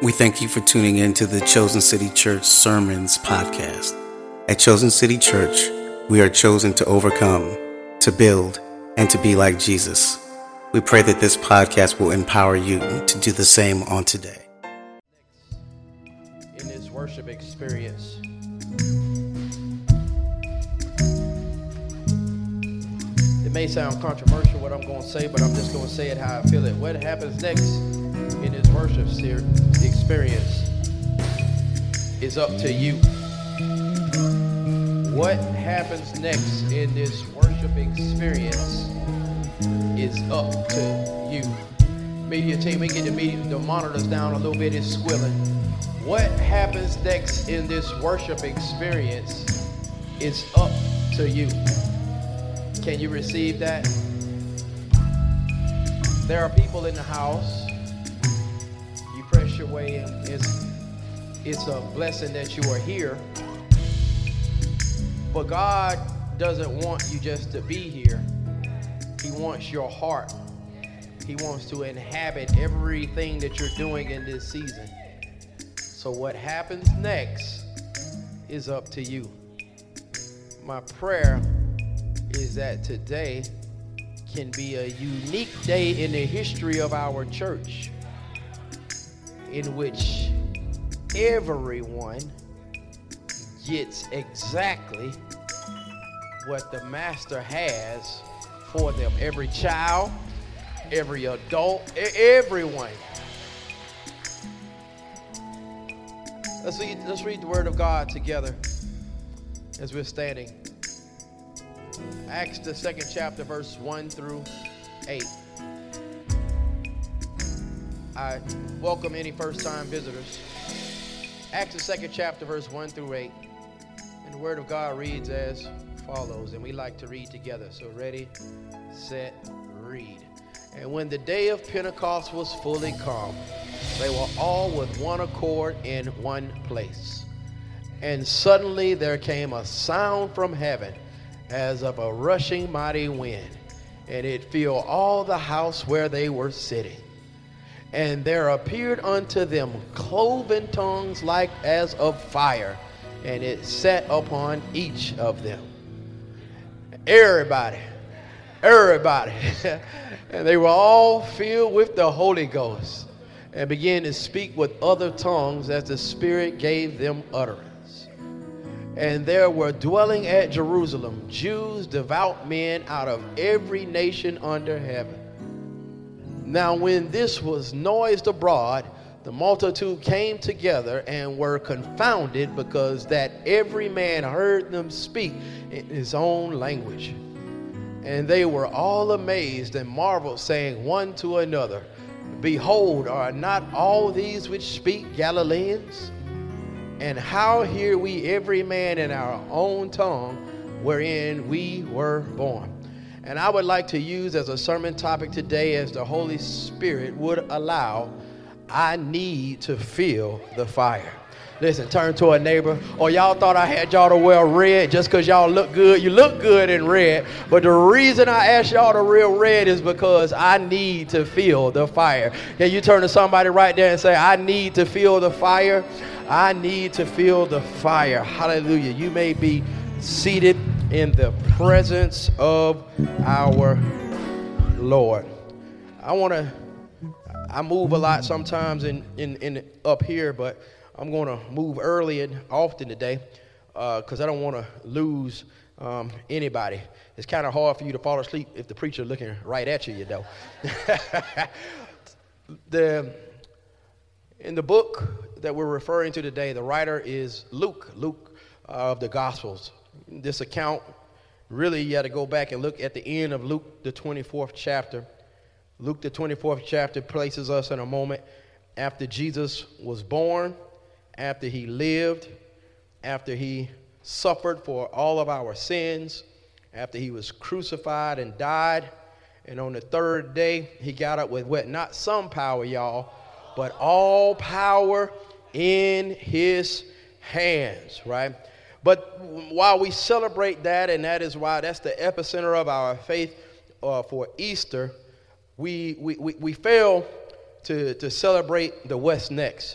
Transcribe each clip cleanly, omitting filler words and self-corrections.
We thank you for tuning in to the Chosen City Church Sermons podcast. At Chosen City Church, we are chosen to overcome, to build, and to be like Jesus. We pray that this podcast will empower you to do the same on today. In this worship experience, it may sound controversial what I'm going to say, but I'm just going to say it how I feel it. What happens next in this worship experience is up to you. What happens next in this worship experience is up to you. Media team, we get the monitors down a little bit, it's squilling. What happens next in this worship experience is up to you. Can you receive that? There are people in the house. You press your way in. It's a blessing that you are here. But God doesn't want you just to be here. He wants your heart. He wants to inhabit everything that you're doing in this season. So what happens next is up to you. My prayer is that today can be a unique day in the history of our church in which everyone gets exactly what the Master has for them. Every child, every adult, everyone. Let's read the Word of God together as we're standing. Acts the 2nd chapter, verse 1 through 8. I welcome any first-time visitors. Acts the 2nd chapter, verse 1 through 8. And the Word of God reads as follows, and we like to read together. So ready, set, read. And when the day of Pentecost was fully come, they were all with one accord in one place. And suddenly there came a sound from heaven as of a rushing mighty wind, and it filled all the house where they were sitting. And there appeared unto them cloven tongues like as of fire, and it sat upon each of them. Everybody. And they were all filled with the Holy Ghost, and began to speak with other tongues as the Spirit gave them utterance. And there were dwelling at Jerusalem Jews, devout men out of every nation under heaven. Now when this was noised abroad, the multitude came together and were confounded, because that every man heard them speak in his own language. And they were all amazed and marveled, saying one to another, Behold, are not all these which speak Galileans? And how hear we every man in our own tongue wherein we were born? And I would like to use as a sermon topic today, as the Holy Spirit would allow, I need to feel the fire. Listen, turn to a neighbor. Or y'all thought I had y'all to wear red just because y'all look good. You look good in red. But the reason I asked y'all to wear red is because I need to feel the fire. Can you turn to somebody right there and say, I need to feel the fire? I need to feel the fire. Hallelujah. You may be seated in the presence of our Lord. I move a lot sometimes in up here, but I'm going to move early and often today because I don't want to lose anybody. It's kind of hard for you to fall asleep if the preacher looking right at you, you know. In the book that we're referring to today, the writer is Luke of the Gospels. This account, really you got to go back and look at the end of Luke, the 24th chapter. Luke, the 24th chapter, places us in a moment after Jesus was born, after he lived, after he suffered for all of our sins, after he was crucified and died, and on the third day, he got up with what? Not some power, y'all, but all power in his hands, right? But while we celebrate that, and that is why that's the epicenter of our faith for Easter, we fail to celebrate the what's next.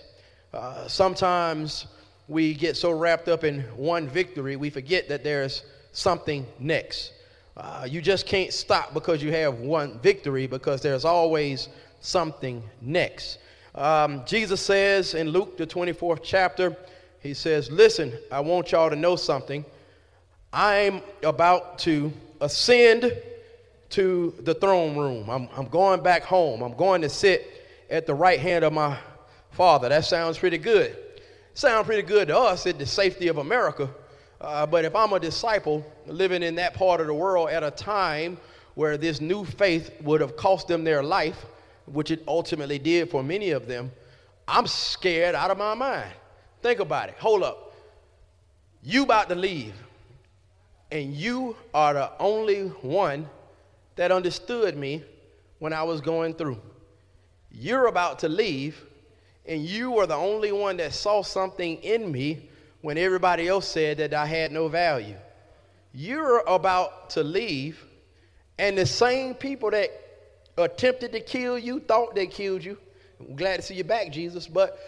Sometimes we get so wrapped up in one victory, we forget that there's something next. You just can't stop because you have one victory, because there's always something next. Jesus says in Luke, the 24th chapter, he says, listen, I want y'all to know something. I'm about to ascend to the throne room. I'm going back home. I'm going to sit at the right hand of my Father. That sounds pretty good. Sounds pretty good to us at the safety of America. But if I'm a disciple living in that part of the world at a time where this new faith would have cost them their life, which it ultimately did for many of them, I'm scared out of my mind. Think about it. Hold up. You about to leave, and you are the only one that understood me when I was going through. You're about to leave, and you are the only one that saw something in me when everybody else said that I had no value. You're about to leave, and the same people that attempted to kill you thought they killed you. I'm glad to see you back, Jesus. But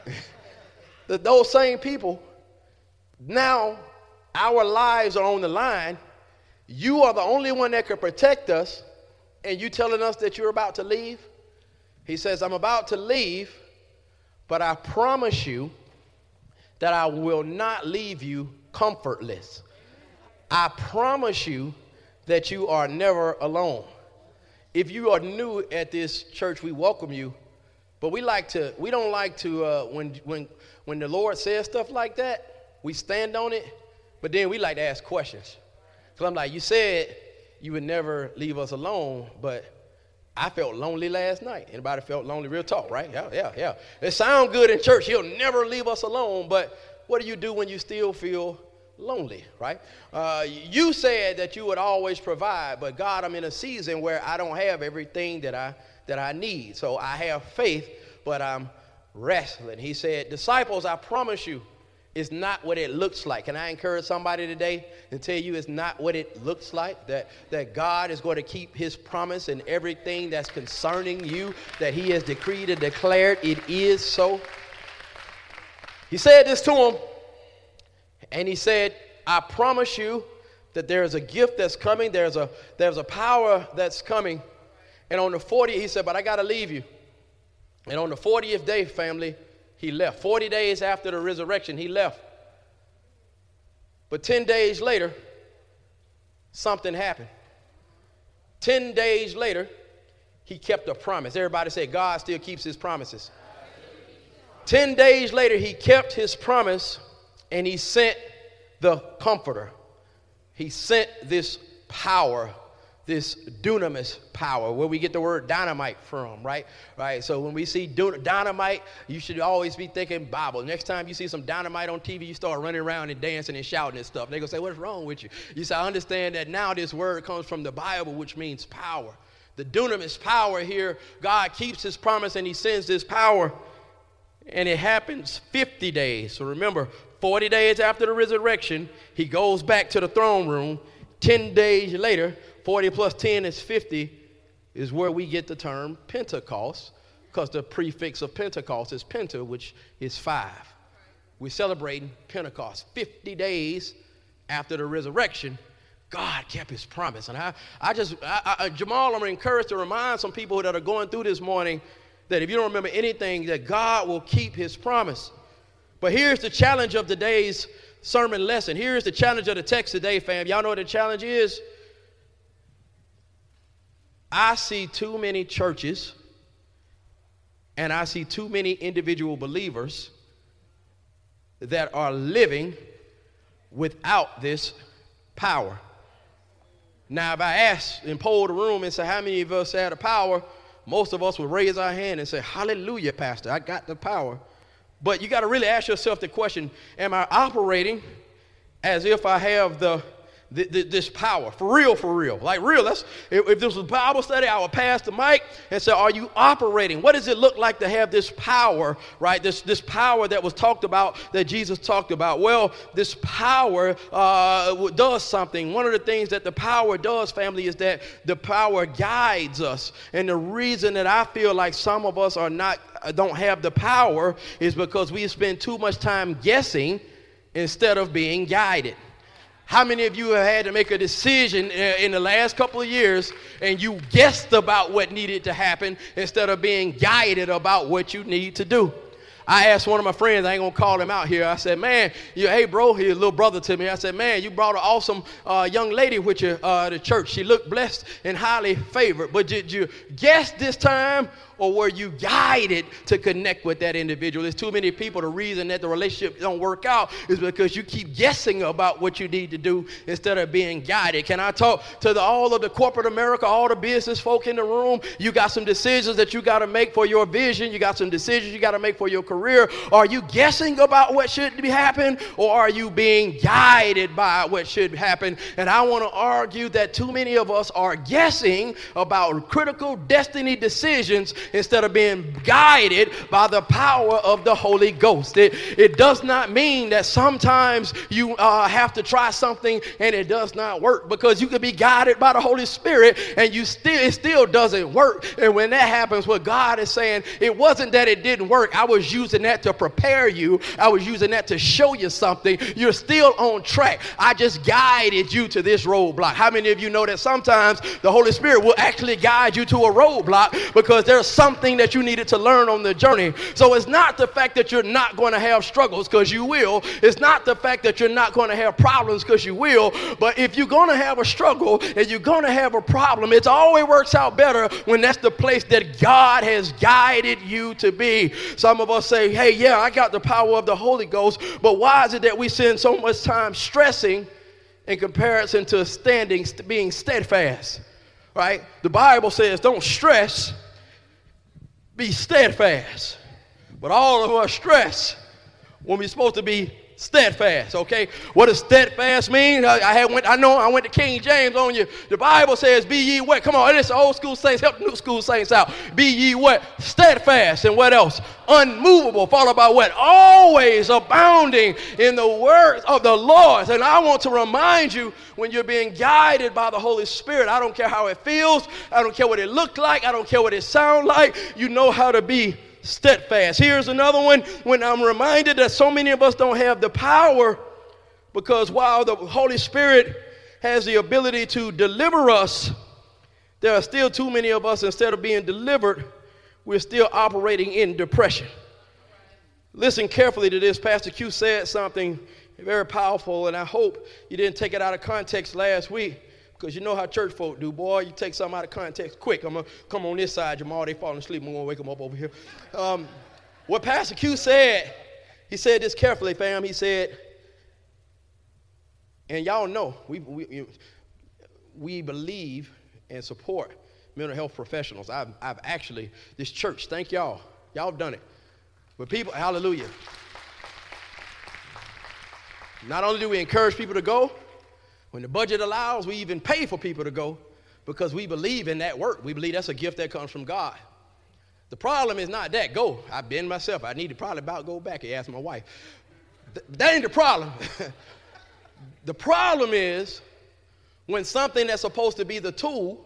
those same people, now our lives are on the line. You are the only one that can protect us, and you telling us that you're about to leave? He says, I'm about to leave, but I promise you that I will not leave you comfortless. I promise you that you are never alone. If you are new at this church, we welcome you, but we don't like to when the Lord says stuff like that, we stand on it, but then we like to ask questions. So I'm like, you said you would never leave us alone, but I felt lonely last night. Anybody felt lonely? Real talk, right? Yeah. It sounds good in church. He'll never leave us alone, but what do you do when you still feel lonely, right? You said that you would always provide, but God, I'm in a season where I don't have everything that I need. So I have faith, but I'm wrestling. He said, disciples, I promise you, it's not what it looks like. Can I encourage somebody today and tell you it's not what it looks like, that God is going to keep his promise and everything that's concerning you, that he has decreed and declared, it is so. He said this to him, and he said, I promise you that there is a gift that's coming, there's a power that's coming. And on the 40th, he said, but I got to leave you. And on the 40th day, family, he left. 40 days after the resurrection, he left. But 10 days later, something happened. 10 days later, he kept a promise. Everybody say, God still keeps his promises. 10 days later, he kept his promise, and he sent the Comforter. He sent this power, this dunamis power, where we get the word dynamite from, right? So when we see dynamite, you should always be thinking Bible. Next time you see some dynamite on TV, you start running around and dancing and shouting and stuff. They're going to say, what's wrong with you? You say, I understand that now this word comes from the Bible, which means power. The dunamis power here, God keeps his promise and he sends this power, and it happens 50 days. So remember, 40 days after the resurrection, he goes back to the throne room. 10 days later, 40 plus 10 is 50, is where we get the term Pentecost, because the prefix of Pentecost is Penta, which is 5. We're celebrating Pentecost. 50 days after the resurrection, God kept his promise. And Jamal, I'm encouraged to remind some people that are going through this morning that if you don't remember anything, that God will keep his promise. But here's the challenge of today's sermon lesson. Here's the challenge of the text today, fam. Y'all know what the challenge is? I see too many churches and I see too many individual believers that are living without this power. Now, if I ask and poll the room and say, how many of us have the power? Most of us would raise our hand and say, hallelujah, Pastor, I got the power. But you got to really ask yourself the question, am I operating as if I have the this power, for real, like real. If this was Bible study, I would pass the mic and say, are you operating? What does it look like to have this power, right? This power that was talked about, that Jesus talked about. Well, this power does something. One of the things that the power does, family, is that the power guides us. And the reason that I feel like some of us don't have the power is because we spend too much time guessing instead of being guided. How many of you have had to make a decision in the last couple of years and you guessed about what needed to happen instead of being guided about what you need to do? I asked one of my friends, I ain't going to call him out here. I said, man, hey, bro, he's a little brother to me. I said, man, you brought an awesome young lady with you to church. She looked blessed and highly favored. But did you guess this time, or were you guided to connect with that individual? There's too many people. The reason that the relationship don't work out is because you keep guessing about what you need to do instead of being guided. Can I talk to all of the corporate America, all the business folk in the room? You got some decisions that you got to make for your vision. You got some decisions you got to make for your career. Are you guessing about what should be happening, or are you being guided by what should happen? And I want to argue that too many of us are guessing about critical destiny decisions instead of being guided by the power of the Holy Ghost. It does not mean that sometimes you have to try something and it does not work, because you could be guided by the Holy Spirit and it still doesn't work. And when that happens, what God is saying, it wasn't that it didn't work. I was using that to prepare you. I was using that to show you something. You're still on track. I just guided you to this roadblock. How many of you know that sometimes the Holy Spirit will actually guide you to a roadblock because there's something that you needed to learn on the journey? So it's not the fact that you're not going to have struggles, because you will. It's not the fact that you're not going to have problems, because you will. But if you're going to have a struggle and you're going to have a problem, it always works out better when that's the place that God has guided you to be. Some of us say, hey, yeah, I got the power of the Holy Ghost, but why is it that we spend so much time stressing in comparison to being steadfast, right? The Bible says don't stress, be steadfast. But all of us stress when we're supposed to be steadfast, okay? What does steadfast mean? I went to King James on you. The Bible says, be ye what? Come on, it's the old school saints, help the new school saints out. Be ye what? Steadfast. And what else? Unmovable, followed by what? Always abounding in the words of the Lord. And I want to remind you, when you're being guided by the Holy Spirit, I don't care how it feels, I don't care what it looked like, I don't care what it sounds like, you know how to be steadfast. Here's another one, when I'm reminded that so many of us don't have the power, because while the Holy Spirit has the ability to deliver us, there are still too many of us, instead of being delivered, we're still operating in depression. Listen carefully to this. Pastor Q said something very powerful, and I hope you didn't take it out of context last week, because you know how church folk do, boy. You take something out of context quick. I'm going to come on this side, Jamal. They falling asleep. I'm going to wake them up over here. What Pastor Q said, he said this carefully, fam. He said, and y'all know, we believe and support mental health professionals. I've actually, this church, thank y'all. Y'all have done it. But people, hallelujah. Not only do we encourage people to go, when the budget allows, we even pay for people to go, because we believe in that work. We believe that's a gift that comes from God. The problem is not that. Go. I've been myself. I need to probably about go back and ask my wife. That ain't the problem. The problem is when something that's supposed to be a tool,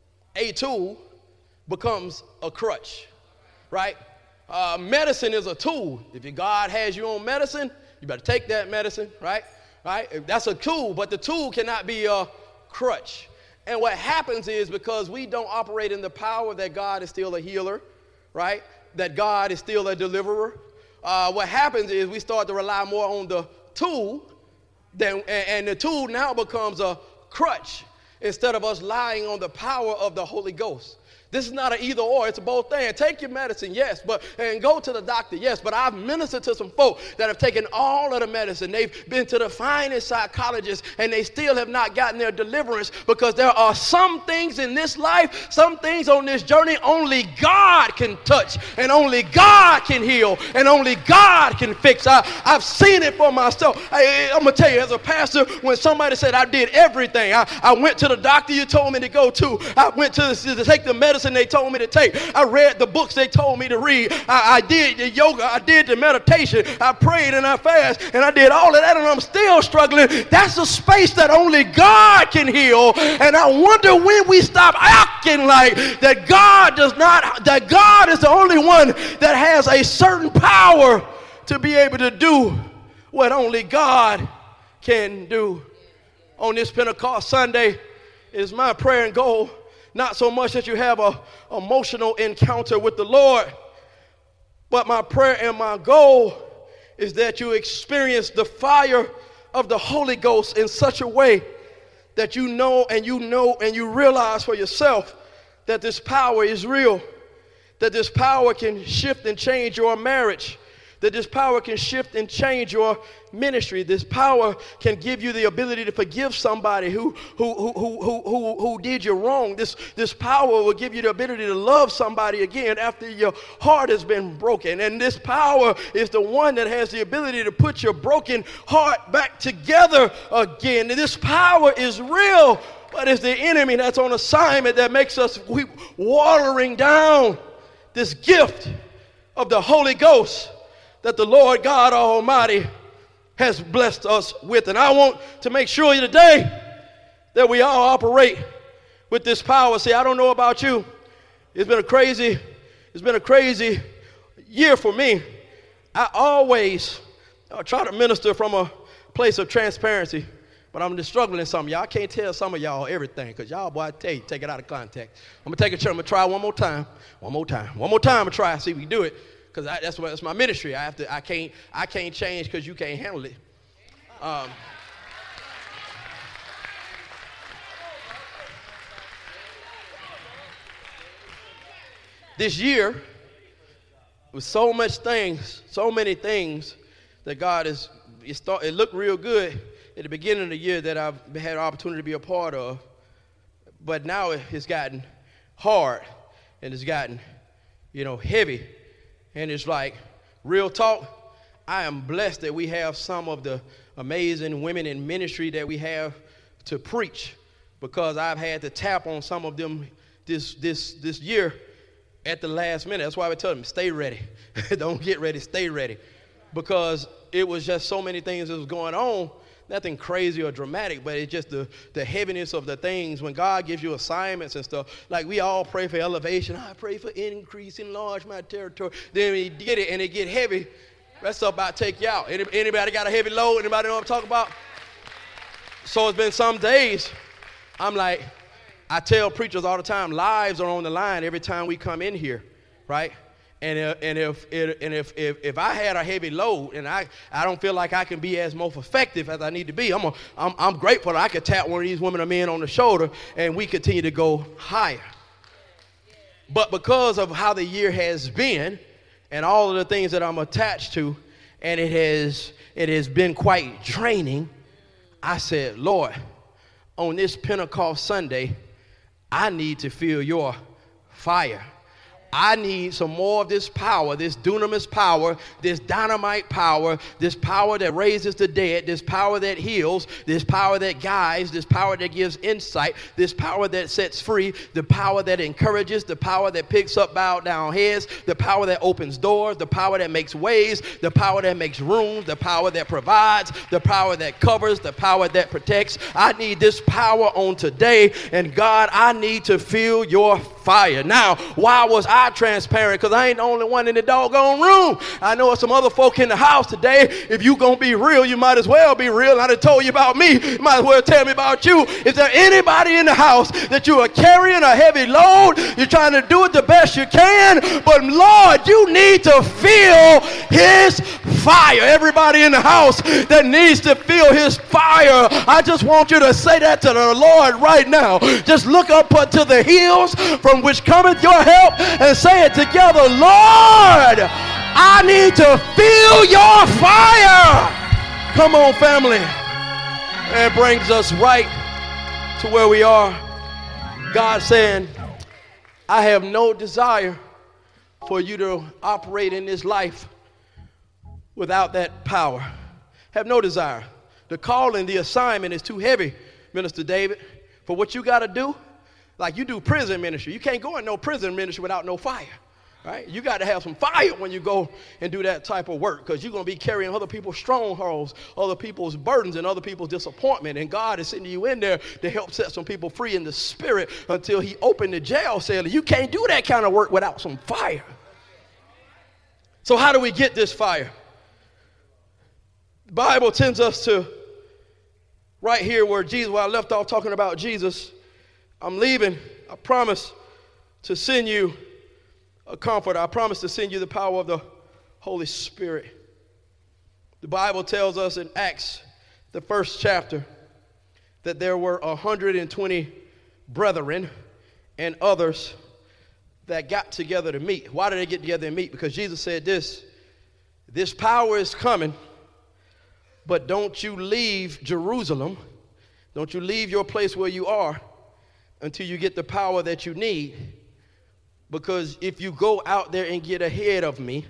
becomes a crutch, right? Medicine is a tool. If God has you on medicine, you better take that medicine, right? Right? That's a tool, but the tool cannot be a crutch. And what happens is, because we don't operate in the power that God is still a healer, right? That God is still a deliverer. What happens is we start to rely more on the tool, and the tool now becomes a crutch, instead of us relying on the power of the Holy Ghost. This is not an either or, it's a both thing. Take your medicine, yes, and go to the doctor, yes. But I've ministered to some folk that have taken all of the medicine. They've been to the finest psychologists, and they still have not gotten their deliverance, because there are some things in this life, some things on this journey only God can touch, and only God can heal, and only God can fix. I've seen it for myself. I'm going to tell you, as a pastor, when somebody said I did everything, I went to the doctor you told me to go to. I went to take the medicine they told me to take. I read the books they told me to read. I did the yoga. I did the meditation. I prayed and I fasted and I did all of that, and I'm still struggling. That's a space that only God can heal. And I wonder when we stop acting like that God is the only one that has a certain power to be able to do what only God can do. On this Pentecost Sunday, it is my prayer and goal not so much that you have an emotional encounter with the Lord, but my prayer and my goal is that you experience the fire of the Holy Ghost in such a way that you know and you realize for yourself that this power is real, that this power can shift and change your marriage, that this power can shift and change your ministry. This power can give you the ability to forgive somebody who did you wrong. This power will give you the ability to love somebody again after your heart has been broken. And this power is the one that has the ability to put your broken heart back together again. And this power is real, but it's the enemy that's on assignment that makes us watering down this gift of the Holy Ghost that the Lord God Almighty has blessed us with. And I want to make sure today that we all operate with this power. See, I don't know about you. It's been a crazy year for me. I always try to minister from a place of transparency, but I'm just struggling in some of y'all. I can't tell some of y'all everything, because y'all, boy, I tell you, take it out of context. I'm going to take a chance. I'm going to try one more time. I'm going to try, see if we can do it. Because that's my ministry. I can't change because you can't handle it. This year, with so many things that God it looked real good at the beginning of the year that I've had an opportunity to be a part of, but now it's gotten hard and it's gotten, heavy. And it's like, real talk, I am blessed that we have some of the amazing women in ministry that we have to preach, because I've had to tap on some of them this year at the last minute. That's why we tell them, stay ready. Don't get ready, stay ready. Because it was just so many things that was going on. Nothing crazy or dramatic, but it's just the heaviness of the things when God gives you assignments and stuff. Like we all pray for elevation. I pray for increase, enlarge my territory. Then we get it and it get heavy. That stuff about to take you out. Anybody got a heavy load? Anybody know what I'm talking about? So it's been some days, I'm like, I tell preachers all the time, lives are on the line every time we come in here, right? And if I had a heavy load and I don't feel like I can be as most effective as I need to be, I'm grateful that I could tap one of these women or men on the shoulder and we continue to go higher. But because of how the year has been and all of the things that I'm attached to, and it has been quite draining, I said, Lord, on this Pentecost Sunday, I need to feel your fire. I need some more of this power, this dunamis power, this dynamite power, this power that raises the dead, this power that heals, this power that guides, this power that gives insight, this power that sets free, the power that encourages, the power that picks up bowed down heads, the power that opens doors, the power that makes ways, the power that makes rooms, the power that provides, the power that covers, the power that protects. I need this power on today, and God, I need to feel your fire. Now, why was I transparent? Because I ain't the only one in the doggone room. I know some other folk in the house today. If you gonna be real, you might as well be real. I done told you about me. You might as well tell me about you. Is there anybody in the house that you are carrying a heavy load? You're trying to do it the best you can, but Lord, you need to feel his fire. Everybody in the house that needs to feel his fire, I just want you to say that to the Lord right now. Just look up to the hills from from which cometh your help, and say it together, Lord, I need to feel your fire. Come on, family. That brings us right to where we are. God saying, I have no desire for you to operate in this life without that power. Have no desire. The calling, the assignment is too heavy, Minister David, for what you got to do. Like you do prison ministry. You can't go in no prison ministry without no fire. Right? You got to have some fire when you go and do that type of work, because you're going to be carrying other people's strongholds, other people's burdens, and other people's disappointment. And God is sending you in there to help set some people free in the spirit until he opened the jail cell. You can't do that kind of work without some fire. So how do we get this fire? The Bible tends us to, right here where Jesus, where I left off talking about Jesus, I'm leaving. I promise to send you a comforter. I promise to send you the power of the Holy Spirit. The Bible tells us in Acts, the 1st chapter, that there were 120 brethren and others that got together to meet. Why did they get together and meet? Because Jesus said this power is coming, but don't you leave Jerusalem. Don't you leave your place where you are until you get the power that you need. Because if you go out there and get ahead of me,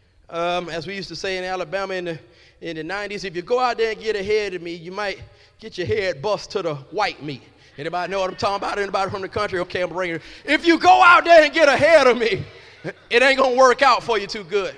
as we used to say in Alabama in the 90s, if you go out there and get ahead of me, you might get your head bust to the white meat. Anybody know what I'm talking about? Anybody from the country? Okay, I'm bringing it. If you go out there and get ahead of me, it ain't going to work out for you too good.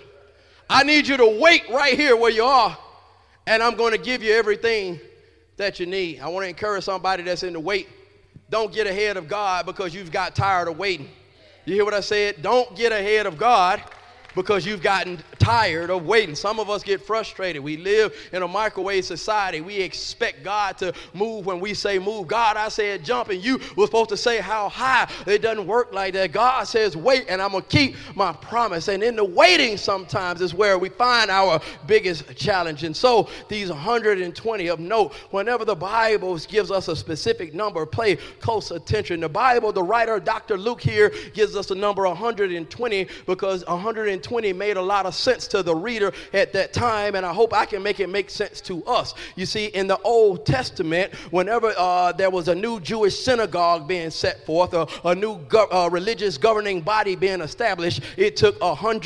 I need you to wait right here where you are, and I'm going to give you everything that you need. I want to encourage somebody that's in the wait. Don't get ahead of God because you've got tired of waiting. You hear what I said? Don't get ahead of God because you've gotten tired of waiting. Some of us get frustrated. We live in a microwave society. We expect God to move when we say move. God, I said jump, and you were supposed to say how high. It doesn't work like that. God says wait, and I'm going to keep my promise. And in the waiting sometimes is where we find our biggest challenge. And so these 120 of note, whenever the Bible gives us a specific number, pay close attention. The Bible, the writer, Dr. Luke here, gives us the number 120 because 120 made a lot of sense to the reader at that time, and I hope I can make it make sense to us. You see, in the Old Testament, whenever there was a new Jewish synagogue being set forth, a new religious governing body being established, it took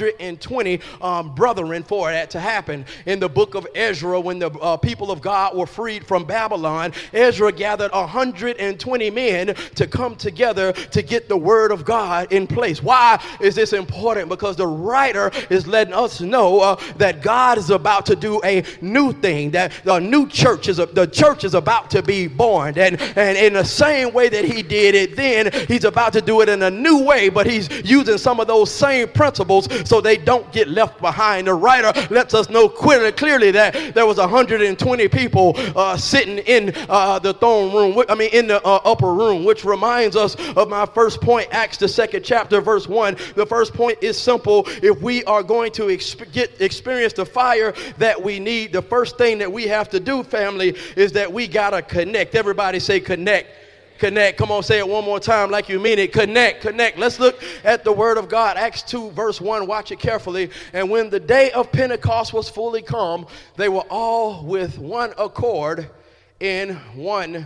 120 brethren for that to happen. In the book of Ezra, when the people of God were freed from Babylon, Ezra gathered 120 men to come together to get the word of God in place. Why is this important? Because the writer is letting us know that God is about to do a new thing, that the new church the church is about to be born, and in the same way that he did it then, he's about to do it in a new way, but he's using some of those same principles so they don't get left behind. The writer lets us know clearly that there was 120 people sitting in the throne room, in the upper room, which reminds us of my first point, Acts the 2nd chapter, verse 1. The first point is simple. If we are going to experience the fire that we need, the first thing that we have to do, family, is that we got to connect. Everybody say connect. Connect. Come on, say it one more time like you mean it. Connect. Let's look at the word of God. Acts 2 verse 1. Watch it carefully. And when the day of Pentecost was fully come, they were all with one accord in one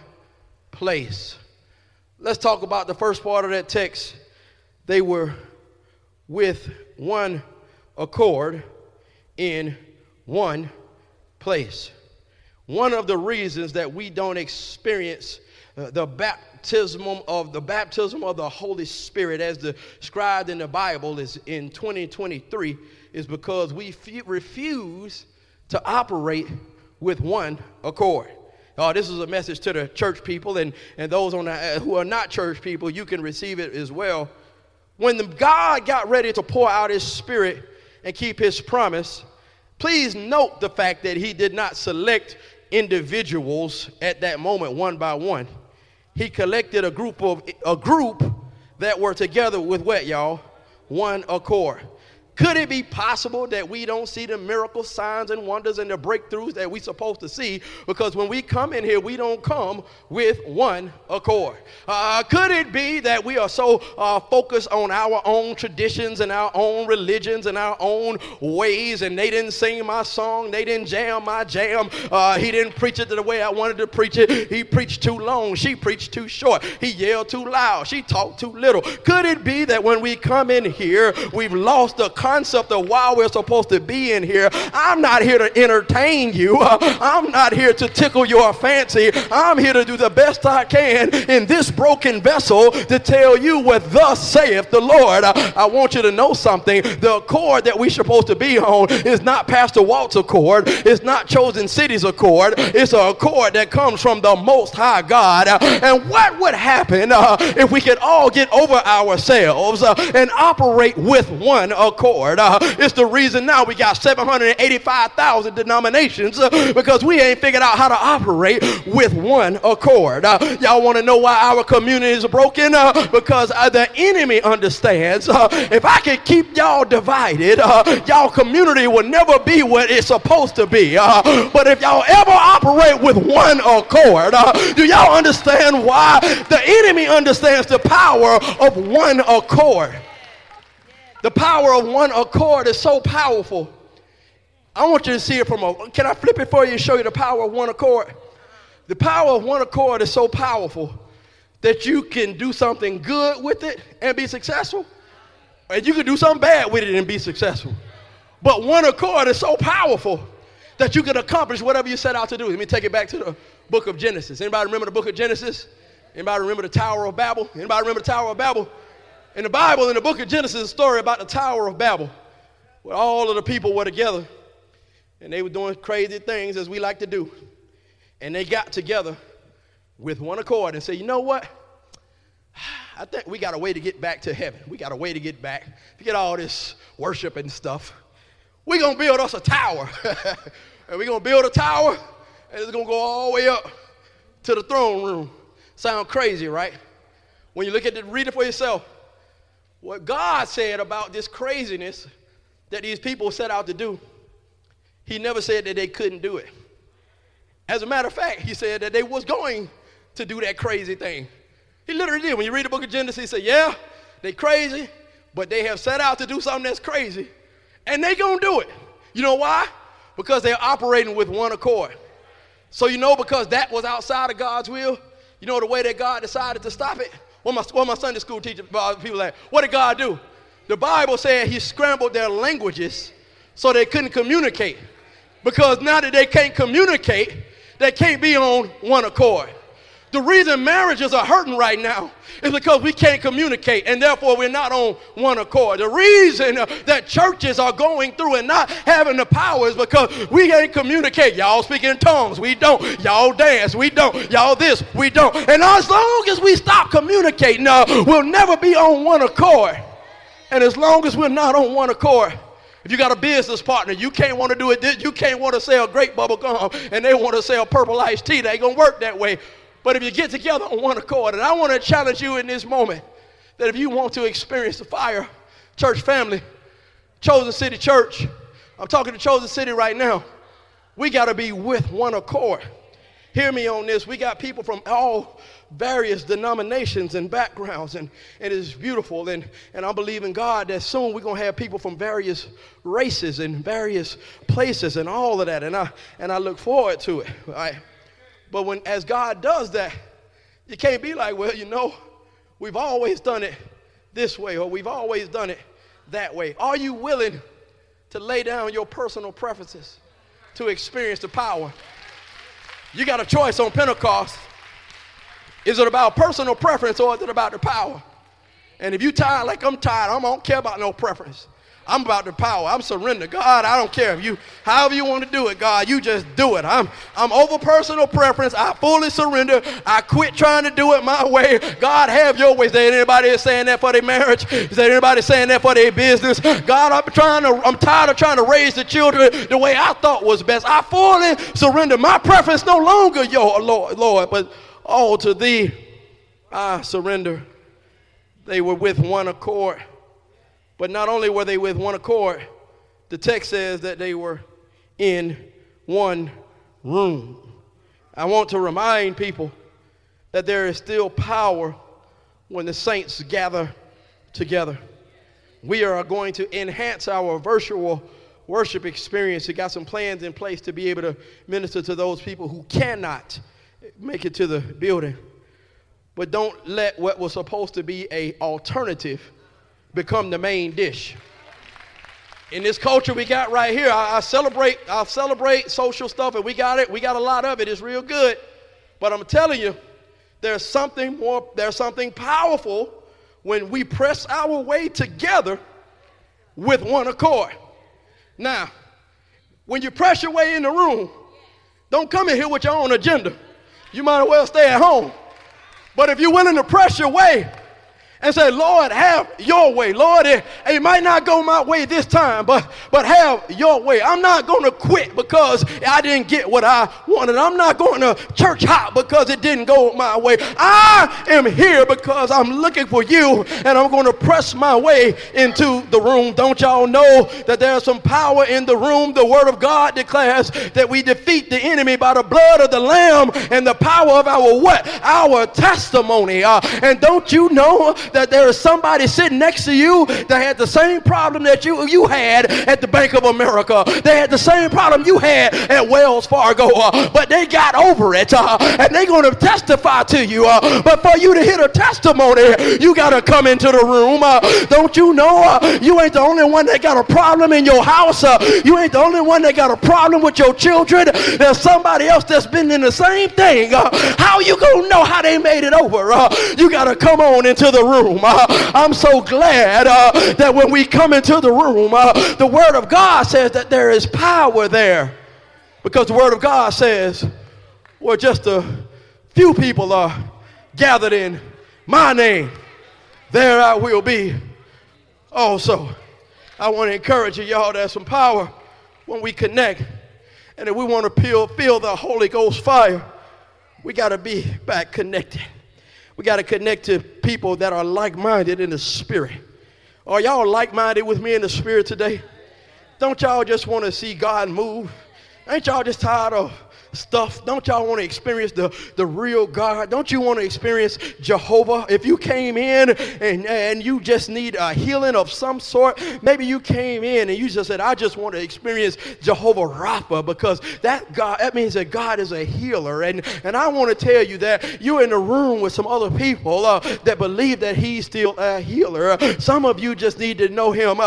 place. Let's talk about the first part of that text. They were with one accord in one place. One of the reasons that we don't experience the baptism of the Holy Spirit as described in the Bible is in 2023 is because we refuse to operate with one accord. This is a message to the church people, and those who are not church people, you can receive it as well. When God got ready to pour out his spirit and keep his promise, please note the fact that he did not select individuals at that moment one by one. He collected a group that were together with what, y'all? One accord. Could it be possible that we don't see the miracle signs and wonders and the breakthroughs that we're supposed to see? Because when we come in here, we don't come with one accord. Could it be that we are so focused on our own traditions and our own religions and our own ways, and they didn't sing my song, they didn't jam my jam, he didn't preach it the way I wanted to preach it, he preached too long, she preached too short, he yelled too loud, she talked too little? Could it be that when we come in here, we've lost the concept of why we're supposed to be in here? I'm not here to entertain you. I'm not here to tickle your fancy. I'm here to do the best I can in this broken vessel to tell you what thus saith the Lord. I want you to know something. The accord that we're supposed to be on is not Pastor Walt's accord. It's not Chosen City's accord. It's an accord that comes from the Most High God. And what would happen if we could all get over ourselves and operate with one accord? It's the reason now we got 785,000 denominations because we ain't figured out how to operate with one accord. Y'all want to know why our community is broken? Because the enemy understands if I can keep y'all divided, y'all community will never be what it's supposed to be. But if y'all ever operate with one accord, do y'all understand why? The enemy understands the power of one accord. The power of one accord is so powerful. I want you to see it can I flip it for you and show you the power of one accord? The power of one accord is so powerful that you can do something good with it and be successful, and you can do something bad with it and be successful. But one accord is so powerful that you can accomplish whatever you set out to do. Let me take it back to the book of Genesis. Anybody remember the book of Genesis? Anybody remember the Tower of Babel? Anybody remember the Tower of Babel? In the Bible, in the book of Genesis, a story about the Tower of Babel, where all of the people were together, and they were doing crazy things as we like to do. And they got together with one accord and said, you know what? I think we got a way to get back to heaven. We got a way to get back, to get all this worship and stuff. We're going to build us a tower. And we're going to build a tower, and it's going to go all the way up to the throne room. Sound crazy, right? When you look at it, read it for yourself. What God said about this craziness that these people set out to do, he never said that they couldn't do it. As a matter of fact, he said that they was going to do that crazy thing. He literally did. When you read the book of Genesis, he said, yeah, they crazy, but they have set out to do something that's crazy, and they gonna do it. You know why? Because they're operating with one accord. So you know, because that was outside of God's will, you know the way that God decided to stop it? What my Sunday school teacher, people like, what did God do? The Bible said he scrambled their languages so they couldn't communicate. Because now that they can't communicate, they can't be on one accord. The reason marriages are hurting right now is because we can't communicate, and therefore we're not on one accord. The reason that churches are going through and not having the power is because we can't communicate. Y'all speak in tongues, we don't. Y'all dance, we don't. Y'all this, we don't. And as long as we stop communicating, we'll never be on one accord. And as long as we're not on one accord, if you got a business partner, you can't want to do it. You can't want to sell grape bubble gum, and they want to sell purple iced tea. They ain't gonna work that way. But if you get together on one accord, and I want to challenge you in this moment, that if you want to experience the fire, church family, Chosen City Church, I'm talking to Chosen City right now, we got to be with one accord. Hear me on this. We got people from all various denominations and backgrounds, and it's beautiful. And I believe in God that soon we're going to have people from various races and various places and all of that. And I look forward to it. Right? But as God does that, you can't be like, well, you know, we've always done it this way, or we've always done it that way. Are you willing to lay down your personal preferences to experience the power? You got a choice on Pentecost. Is it about personal preference, or is it about the power? And if you're tired like I'm tired, I don't care about no preference. I'm about the power. I'm surrender. God, I don't care if you, however you want to do it, God, you just do it. I'm over personal preference. I fully surrender. I quit trying to do it my way. God, have your way. Is there anybody saying that for their marriage? Is there anybody saying that for their business? God, I'm tired of trying to raise the children the way I thought was best. I fully surrender. My preference no longer your Lord, but all to thee I surrender. They were with one accord. But not only were they with one accord, the text says that they were in one room. I want to remind people that there is still power when the saints gather together. We are going to enhance our virtual worship experience. We got some plans in place to be able to minister to those people who cannot make it to the building. But don't let what was supposed to be an alternative become the main dish. In this culture we got right here, I celebrate social stuff, and we got it. We got a lot of it. It's real good. But I'm telling you, there's something powerful when we press our way together with one accord. Now, when you press your way in the room, don't come in here with your own agenda. You might as well stay at home. But if you're willing to press your way and say, Lord, have your way. Lord, it might not go my way this time, but have your way. I'm not going to quit because I didn't get what I wanted. I'm not going to church hop because it didn't go my way. I am here because I'm looking for you, and I'm going to press my way into the room. Don't y'all know that there's some power in the room? The word of God declares that we defeat the enemy by the blood of the Lamb and the power of our what? Our testimony. And don't you know that there is somebody sitting next to you that had the same problem that you had at the Bank of America. They had the same problem you had at Wells Fargo, but they got over it, and they're going to testify to you. But for you to hear a testimony, you got to come into the room. Don't you know you ain't the only one that got a problem in your house. You ain't the only one that got a problem with your children. There's somebody else that's been in the same thing. How you going to know how they made it over? You got to come on into the room. I'm so glad that when we come into the room, the word of God says that there is power there, because the word of God says, well, just a few people are gathered in my name, there I will be also. I want to encourage you, y'all, there's some power when we connect, and if we want to feel the Holy Ghost fire, we got to be back connected. We got to connect to people that are like-minded in the spirit. Are y'all like-minded with me in the spirit today? Don't y'all just want to see God move? Ain't y'all just tired of stuff? Don't y'all want to experience the real God? Don't you want to experience Jehovah? If you came in and you just need a healing of some sort, maybe you came in and you just said, I just want to experience Jehovah Rapha, because that means that God is a healer. And I want to tell you that you're in the room with some other people that believe that he's still a healer. Some of you just need to know him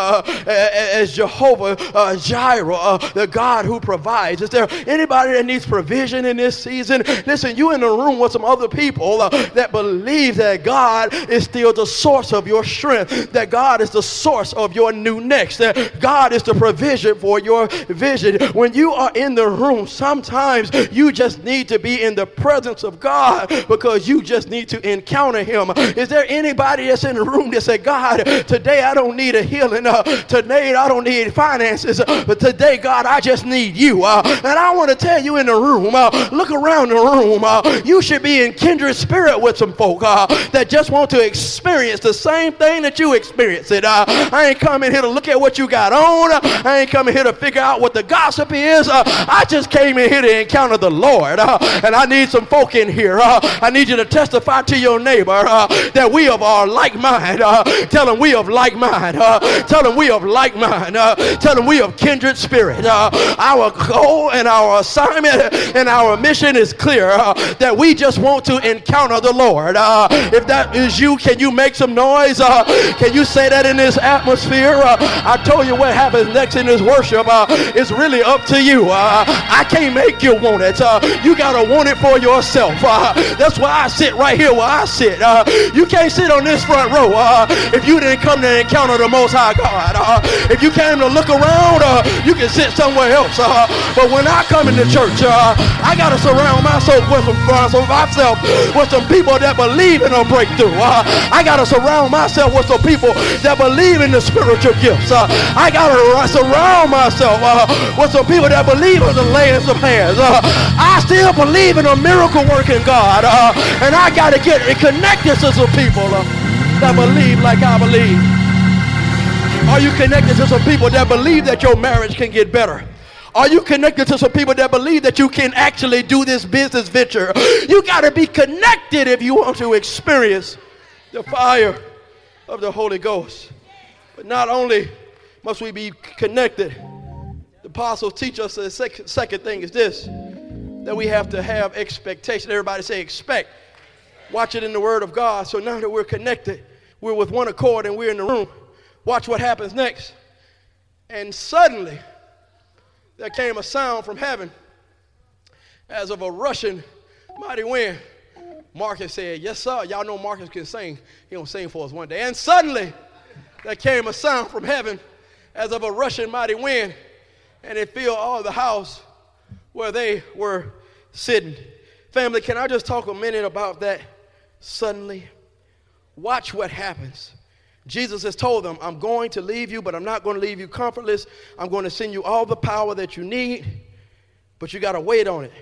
as Jehovah Jireh, the God who provides. Is there anybody that needs provision in this season? Listen, you in the room with some other people that believe that God is still the source of your strength, that God is the source of your new next, that God is the provision for your vision. When you are in the room, sometimes you just need to be in the presence of God because you just need to encounter him. Is there anybody that's in the room that say, God, today I don't need a healing, today I don't need finances, but today, God, I just need you. And I want to tell you in the room, look around the room, you should be in kindred spirit with some folk that just want to experience the same thing that you experience it. I ain't coming here to look at what you got on. I ain't coming here to figure out what the gossip is. I just came in here to encounter the Lord, and I need some folk in here. I need you to testify to your neighbor that we of our like mind. Tell them we of like mind. Tell them we of like mind. Tell them we of kindred spirit. Our goal and our assignment and our mission is clear, that we just want to encounter the Lord. If that is you, can you make some noise? Can you say that in this atmosphere? I told you what happens next in this worship. It's really up to you. I can't make you want it. You got to want it for yourself. That's why I sit right here where I sit. You can't sit on this front row if you didn't come to encounter the Most High God. If you came to look around, you can sit somewhere else. But when I come into church, I got to surround myself with some people that believe in a breakthrough. I got to surround myself with some people that believe in the spiritual gifts. I got to surround myself with some people that believe in the laying of hands. I still believe in a miracle working God, and I got to get connected to some people that believe like I believe. Are you connected to some people that believe that your marriage can get better? Are you connected to some people that believe that you can actually do this business venture? You got to be connected if you want to experience the fire of the Holy Ghost. But not only must we be connected, the apostles teach us the second thing is this, that we have to have expectation. Everybody say expect. Watch it in the Word of God. So now that we're connected, we're with one accord and we're in the room. Watch what happens next. And suddenly, there came a sound from heaven as of a rushing mighty wind. Marcus said, yes, sir. Y'all know Marcus can sing. He gonna sing for us one day. And suddenly, there came a sound from heaven as of a rushing mighty wind, and it filled all the house where they were sitting. Family, can I just talk a minute about that suddenly? Watch what happens. Jesus has told them, I'm going to leave you, but I'm not going to leave you comfortless. I'm going to send you all the power that you need, but you got to wait on it.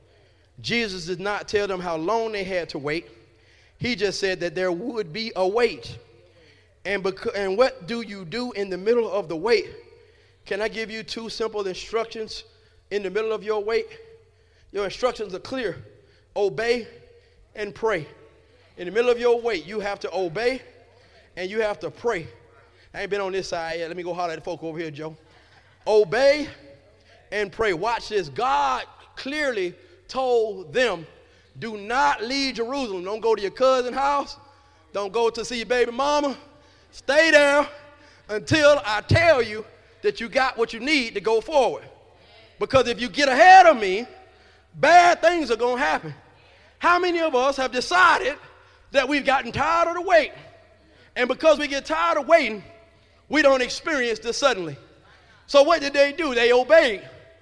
Jesus did not tell them how long they had to wait. He just said that there would be a wait. And what do you do in the middle of the wait? Can I give you two simple instructions in the middle of your wait? Your instructions are clear. Obey and pray. In the middle of your wait, you have to obey and you have to pray. I ain't been on this side yet. Let me go holler at the folk over here, Joe. Obey and pray. Watch this. God clearly told them, do not leave Jerusalem. Don't go to your cousin's house. Don't go to see your baby mama. Stay there until I tell you that you got what you need to go forward. Because if you get ahead of me, bad things are going to happen. How many of us have decided that we've gotten tired of the wait? And because we get tired of waiting, we don't experience this suddenly. So what did they do? They obeyed.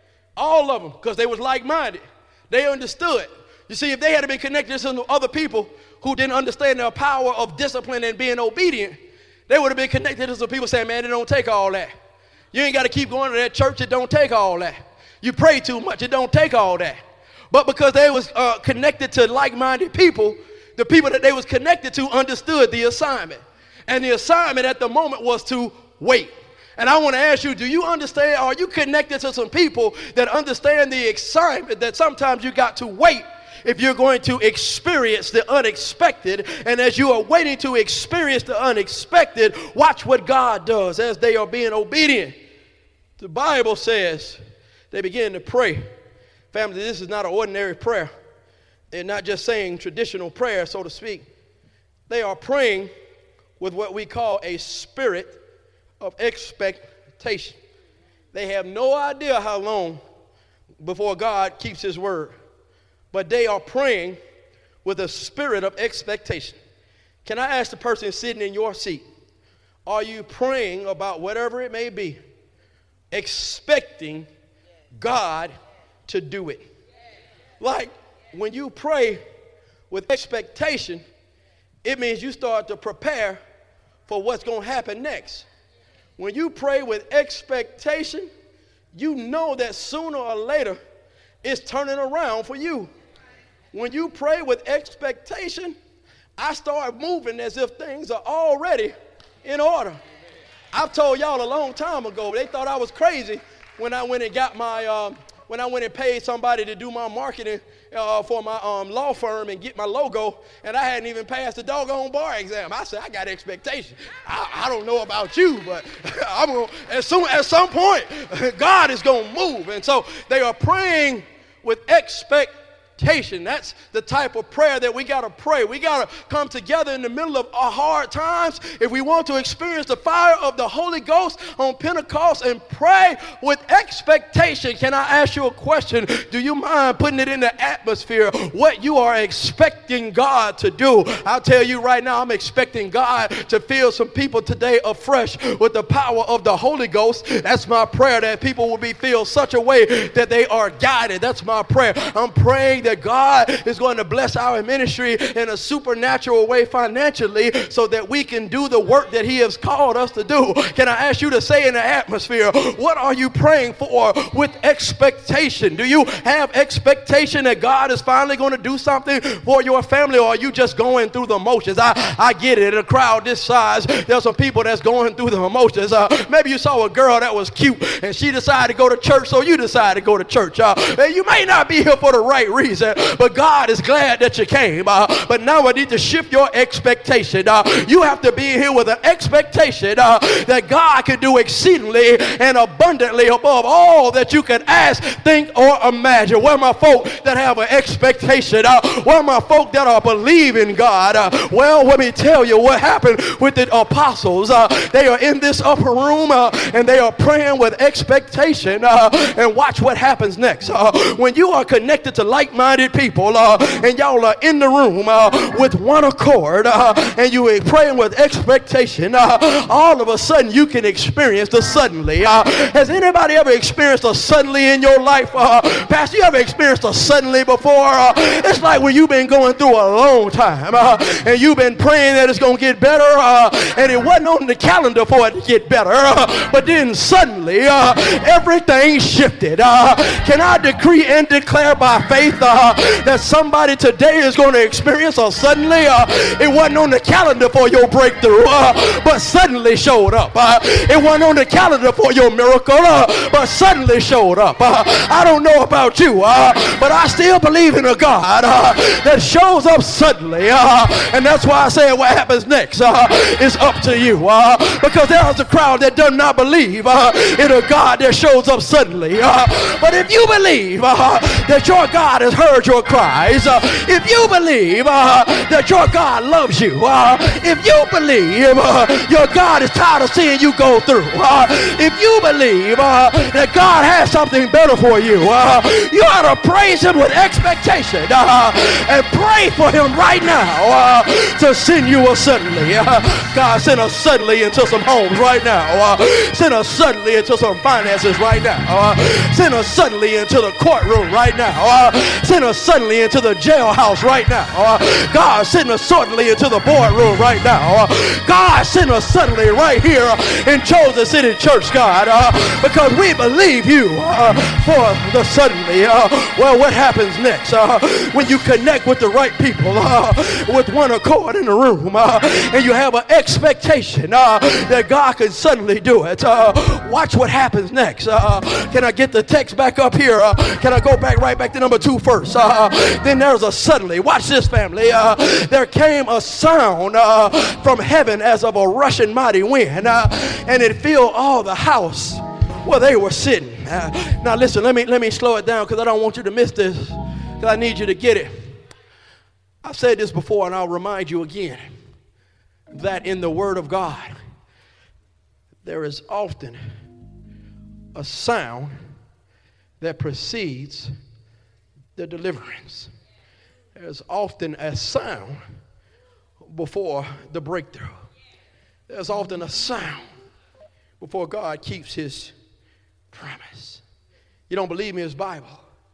All of them, because they was like-minded. They understood. You see, if they had been connected to some other people who didn't understand the power of discipline and being obedient, they would have been connected to some people saying, man, it don't take all that. You ain't got to keep going to that church. It don't take all that. You pray too much. It don't take all that. But because they was connected to like-minded people, the people that they was connected to understood the assignment. And the assignment at the moment was to wait. And I want to ask you, do you understand, are you connected to some people that understand the assignment that sometimes you got to wait if you're going to experience the unexpected? And as you are waiting to experience the unexpected, watch what God does as they are being obedient. The Bible says they began to pray. Family, this is not an ordinary prayer. They're not just saying traditional prayer, so to speak. They are praying with what we call a spirit of expectation. They have no idea how long before God keeps his word, but they are praying with a spirit of expectation. Can I ask the person sitting in your seat, are you praying about whatever it may be, expecting God to do it? Like when you pray with expectation, it means you start to prepare for what's going to happen next. When you pray with expectation, you know that sooner or later it's turning around for you. When you pray with expectation, I start moving as if things are already in order. I've told y'all a long time ago, they thought I was crazy when I went and got my when I went and paid somebody to do my marketing for my law firm and get my logo, and I hadn't even passed the doggone bar exam. I said, I got expectation. I don't know about you, but I'm gonna, at some point, God is going to move. And so they are praying with expectation. That's the type of prayer that we got to pray. We got to come together in the middle of our hard times if we want to experience the fire of the Holy Ghost on Pentecost and pray with expectation. Can I ask you a question? Do you mind putting it in the atmosphere what you are expecting God to do? I'll tell you right now, I'm expecting God to fill some people today afresh with the power of the Holy Ghost. That's my prayer, that people will be filled such a way that they are guided. That's my prayer. I'm praying that God is going to bless our ministry in a supernatural way financially so that we can do the work that he has called us to do. Can I ask you to say in the atmosphere, what are you praying for with expectation? Do you have expectation that God is finally going to do something for your family, or are you just going through the motions? I get it. In a crowd this size, there's some people that's going through the emotions. Maybe you saw a girl that was cute and she decided to go to church, so you decided to go to church. And you may not be here for the right reason, but God is glad that you came. But now I need to shift your expectation. You have to be here with an expectation that God can do exceedingly and abundantly above all that you can ask, think, or imagine. Where are my folk that have an expectation? Where are my folk that are believing God? Well, let me tell you what happened with the apostles. They are in this upper room and they are praying with expectation. And watch what happens next. When you are connected to like-minded people and y'all are in the room with one accord and you are praying with expectation, all of a sudden you can experience the suddenly. Has anybody ever experienced a suddenly in your life? Pastor, you ever experienced a suddenly before? It's like when you've been going through a long time and you've been praying that it's going to get better and it wasn't on the calendar for it to get better, but then suddenly everything shifted. Can I decree and declare by faith that somebody today is going to experience a suddenly? It wasn't on the calendar for your breakthrough, but suddenly showed up. It wasn't on the calendar for your miracle, but suddenly showed up. I don't know about you, but I still believe in a God that shows up suddenly, and that's why I say what happens next is up to you, because there is a crowd that does not believe in a God that shows up suddenly. But if you believe that your God has heard your cries, if you believe that your God loves you, if you believe your God is tired of seeing you go through, if you believe that God has something better for you, you ought to praise him with expectation and pray for him right now to send you a suddenly. God, send us suddenly into some homes right now. Send us suddenly into some finances right now. Send us suddenly into the courtroom right now. Send us suddenly into the jailhouse right now. God, send us suddenly into the boardroom right now. God, send us suddenly right here in Chosen City Church, God, because we believe you for the suddenly. Well, what happens next? When you connect with the right people with one accord in the room and you have an expectation that God can suddenly do it, watch what happens next. Can I get the text back up here? Can I go right back to number 2 first? Then there's a suddenly. Watch this, family. There came a sound from heaven as of a rushing mighty wind, and it filled all the house where they were sitting. Now listen, let me slow it down because I don't want you to miss this, because I need you to get it. I've said this before and I'll remind you again that in the Word of God there is often a sound that precedes the deliverance. There's often a sound before the breakthrough. There's often a sound before God keeps his promise. You don't believe me? It's Bible.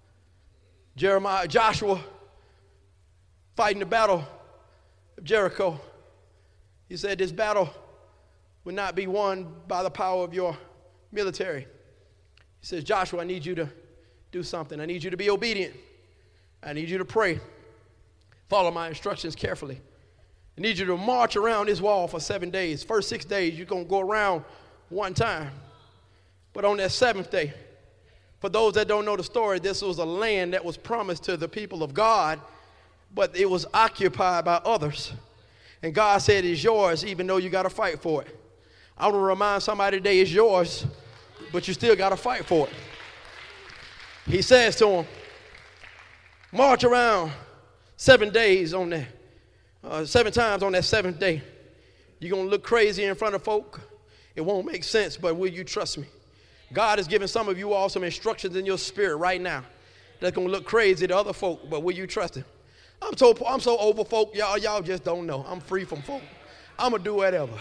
Joshua fighting the battle of Jericho. He said this battle would not be won by the power of your military. He says, Joshua, I need you to do something. I need you to be obedient. I need you to pray. Follow my instructions carefully. I need you to march around this wall for 7 days. First 6 days, you're going to go around one time. But on that 7th day, for those that don't know the story, this was a land that was promised to the people of God, but it was occupied by others. And God said it's yours, even though you got to fight for it. I want to remind somebody today it's yours, but you still got to fight for it. He says to them, march around 7 days on that, 7 times on that 7th day. You're going to look crazy in front of folk. It won't make sense, but will you trust me? God is giving some of you all some instructions in your spirit right now that's going to look crazy to other folk, but will you trust him? I'm so over folk, y'all just don't know. I'm free from folk. I'm going to do whatever.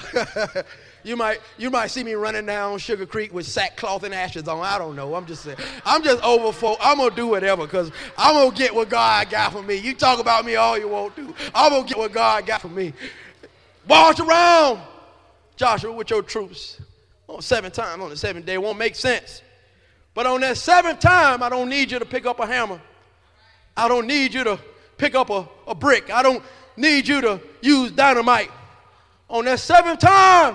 You might see me running down Sugar Creek with sackcloth and ashes on. I don't know. I'm just saying. I'm just over for. I'm going to do whatever because I'm going to get what God got for me. You talk about me all you want to. I'm going to get what God got for me. March around, Joshua, with your troops. On 7 times on the 7th day. It won't make sense. But on that 7th time, I don't need you to pick up a hammer. I don't need you to pick up a brick. I don't need you to use dynamite. On that 7th time,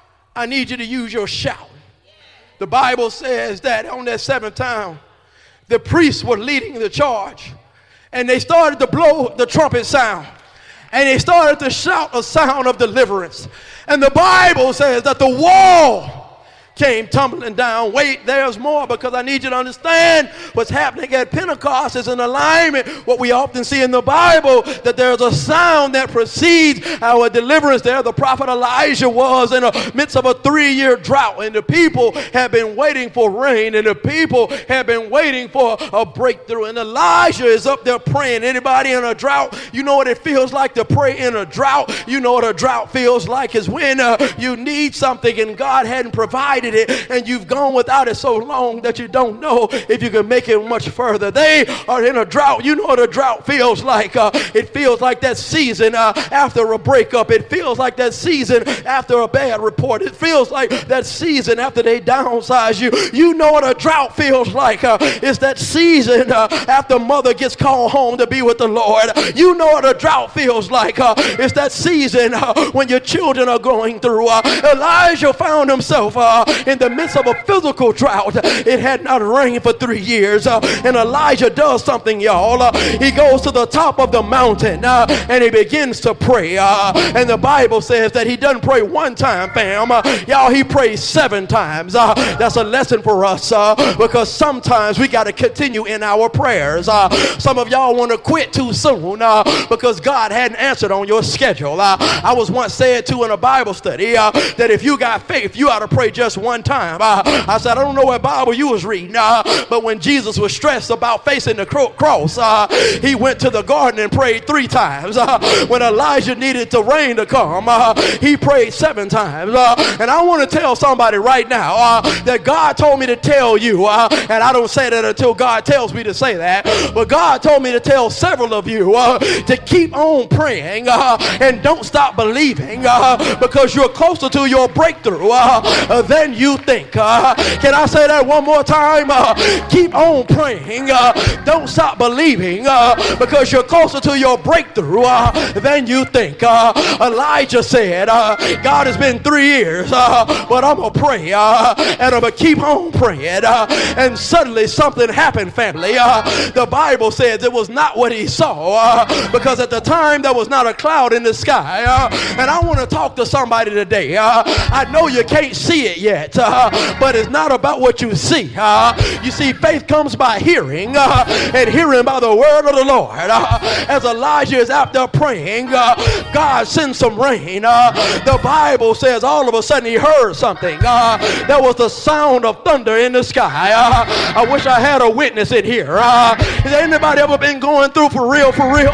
I need you to use your shout. The Bible says that on that 7th time, the priests were leading the charge. And they started to blow the trumpet sound. And they started to shout a sound of deliverance. And the Bible says that the wall came tumbling down. Wait, there's more, because I need you to understand what's happening at Pentecost is in alignment. What we often see in the Bible, that there's a sound that precedes our deliverance. There, the prophet Elijah was in the midst of a 3-year drought, and the people had been waiting for rain, and the people had been waiting for a breakthrough. And Elijah is up there praying. Anybody in a drought, you know what it feels like to pray in a drought? You know what a drought feels like is when you need something and God hadn't provided it, and you've gone without it so long that you don't know if you can make it much further. They are in a drought. You know what a drought feels like. It feels like that season after a breakup. It feels like that season after a bad report. It feels like that season after they downsize you. You know what a drought feels like. It's that season after mother gets called home to be with the Lord. You know what a drought feels like. It's that season when your children are going through. Elijah found himself in the midst of a physical drought. It had not rained for 3 years. And Elijah does something, y'all. He goes to the top of the mountain and he begins to pray. And the Bible says that he doesn't pray 1 time, fam. Y'all, he prays 7 times. That's a lesson for us because sometimes we got to continue in our prayers. Some of y'all want to quit too soon because God hadn't answered on your schedule. I was once said to in a Bible study that if you got faith, you ought to pray just 1 time. I said, I don't know what Bible you was reading, but when Jesus was stressed about facing the cross, he went to the garden and prayed 3 times. When Elijah needed the rain to come, he prayed 7 times. And I want to tell somebody right now that God told me to tell you, and I don't say that until God tells me to say that, but God told me to tell several of you to keep on praying and don't stop believing because you're closer to your breakthrough than you think. Can I say that one more time? Keep on praying. Don't stop believing because you're closer to your breakthrough than you think. Elijah said, God, has been 3 years, but I'm going to pray and I'm going to keep on praying. And suddenly something happened, family. The Bible says it was not what he saw because at the time there was not a cloud in the sky. And I want to talk to somebody today. I know you can't see it yet, but it's not about what you see. You see, faith comes by hearing, and hearing by the word of the Lord. As Elijah is out there praying, God sends some rain. The Bible says all of a sudden he heard something. There was the sound of thunder in the sky. I wish I had a witness in here. Has anybody ever been going through for real,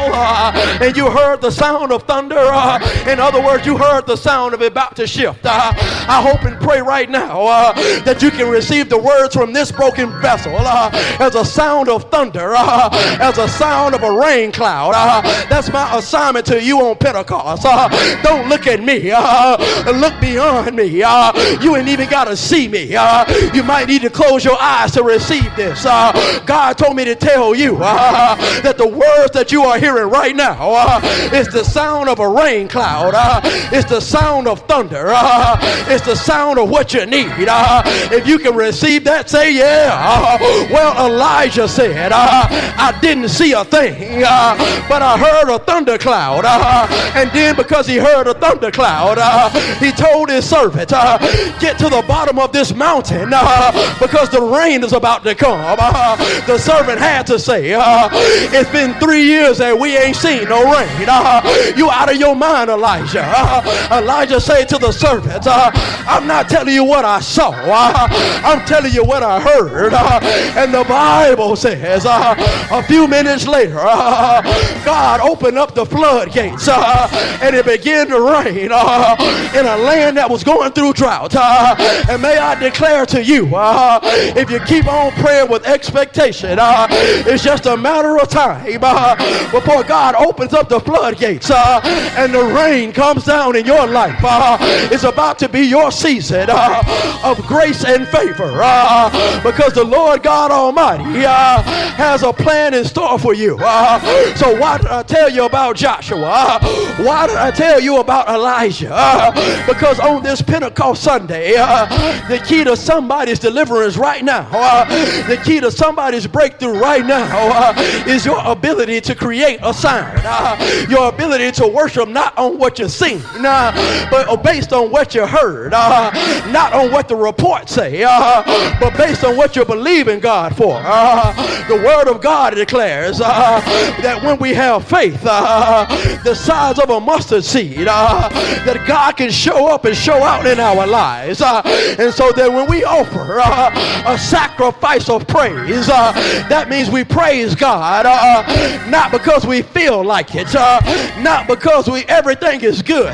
and you heard the sound of thunder? In other words, you heard the sound of it about to shift. I hope and pray right now that you can receive the words from this broken vessel as a sound of thunder, as a sound of a rain cloud. That's my assignment to you on Pentecost. Don't look at me. Look beyond me. You ain't even got to see me. You might need to close your eyes to receive this. God told me to tell you that the words that you are hearing right now is the sound of a rain cloud. It's the sound of thunder. It's the sound of what you need. If you can receive that, say yeah. Well, Elijah said, I didn't see a thing, but I heard a thundercloud. And then because he heard a thundercloud, he told his servant, get to the bottom of this mountain because the rain is about to come. The servant had to say, it's been 3 years and we ain't seen no rain. You out of your mind, Elijah. Elijah said to the servant, I'm not telling you what I saw. I'm telling you what I heard. And the Bible says, A few minutes later, God opened up the floodgates and it began to rain in a land that was going through drought. And may I declare to you, if you keep on praying with expectation, it's just a matter of time before God opens up the floodgates and the rain comes down in your life. It's about to be your season of grace and favor because the Lord God Almighty has a plan in store for you. So why did I tell you about Joshua? Why did I tell you about Elijah? Because on this Pentecost Sunday, the key to somebody's deliverance right now, the key to somebody's breakthrough right now is your ability to create a sound, your ability to worship not on what you sing, but based on what you heard, not on what the reports say, but based on what you believe in God for. The Word of God declares that when we have faith the size of a mustard seed, that God can show up and show out in our lives. And so that when we offer a sacrifice of praise, that means we praise God not because we feel like it, not because everything is good.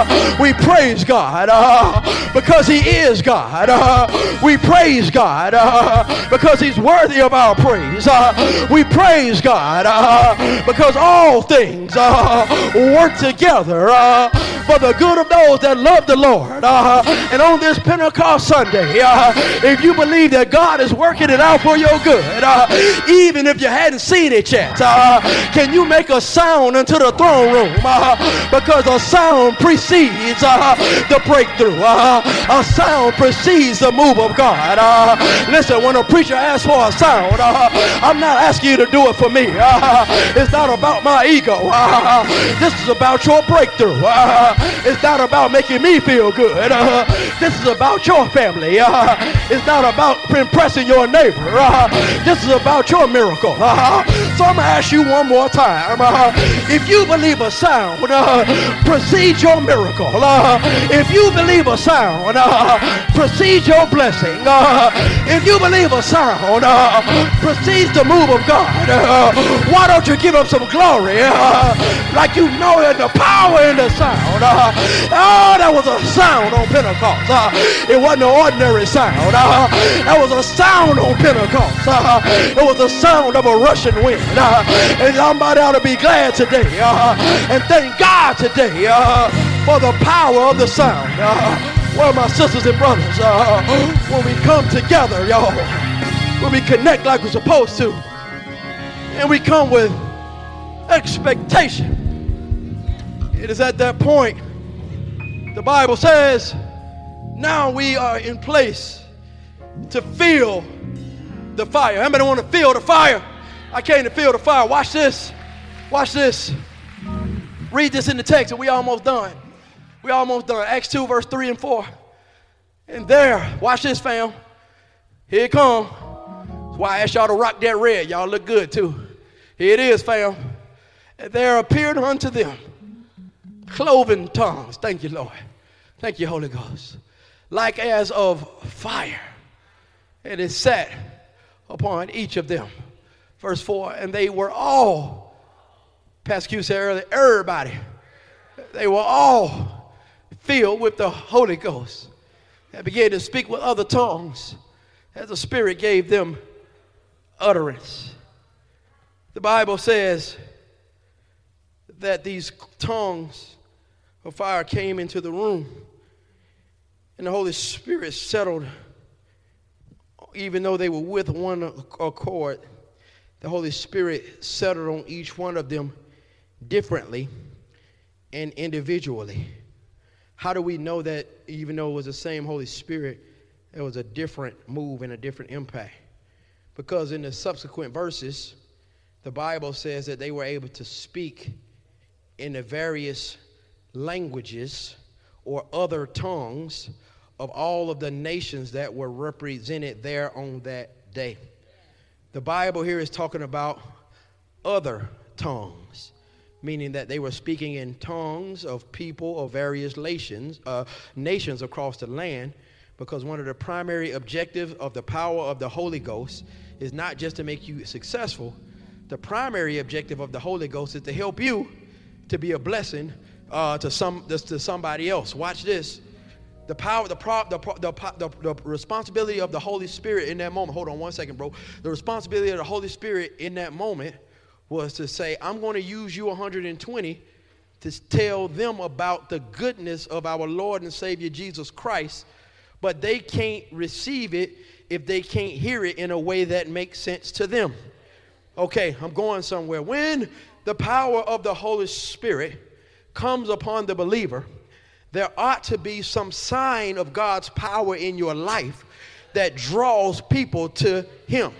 We praise God because He is God. We praise God because He's worthy of our praise. We praise God because all things work together for the good of those that love the Lord. And on this Pentecost Sunday, if you believe that God is working it out for your good, even if you hadn't seen it yet, can you make a sound into the throne room? Because a sound precedes the breakthrough. A sound precedes the move of God. Listen, when a preacher asks for a sound, I'm not asking you to do it for me. It's not about my ego. This is about your breakthrough. It's not about making me feel good. This is about your family. It's not about impressing your neighbor. This is about your miracle. So I'm going to ask you one more time. If you believe a sound precedes your miracle, if you believe a sound precedes your blessing, if you believe a sound precedes the move of God, why don't you give Him some glory like you know it, the power in the sound. That was a sound on Pentecost. It wasn't an ordinary sound. That was a sound on Pentecost. It was the sound of a rushing wind. And somebody ought to be glad today and thank God today for the power of the sound. Well, my sisters and brothers, when we come together, y'all, when we connect like we're supposed to, and we come with expectation, it is at that point the Bible says now we are in place to feel the fire. Anybody want to feel the fire? I came to feel the fire. Watch this. Watch this. Read this in the text and we almost done. We almost done. Acts 2 verse 3 and 4. And there, watch this, fam. Here it come. That's why I asked y'all to rock that red. Y'all look good too. Here it is, fam. And there appeared unto them cloven tongues. Thank you, Lord. Thank you, Holy Ghost. Like as of fire. And it sat upon each of them. Verse 4. And they were all, Pastor Q said earlier, everybody. They were all filled with the Holy Ghost. They began to speak with other tongues as the Spirit gave them utterance. The Bible says that these tongues of fire came into the room and the Holy Spirit settled, even though they were with one accord, the Holy Spirit settled on each one of them differently and individually. How do we know that even though it was the same Holy Spirit, it was a different move and a different impact? Because in the subsequent verses, the Bible says that they were able to speak in the various languages or other tongues of all of the nations that were represented there on that day. The Bible here is talking about other tongues, meaning that they were speaking in tongues of people of various nations across the land, because one of the primary objectives of the power of the Holy Ghost is not just to make you successful, The primary objective of the Holy Ghost is to help you to be a blessing to somebody else. Watch this. The responsibility of the Holy Spirit in that moment. Hold on one second, bro. The responsibility of the Holy Spirit in that moment was to say, I'm going to use you 120 to tell them about the goodness of our Lord and Savior Jesus Christ, but they can't receive it if they can't hear it in a way that makes sense to them. Okay, I'm going somewhere. When the power of the Holy Spirit comes upon the believer, there ought to be some sign of God's power in your life that draws people to him.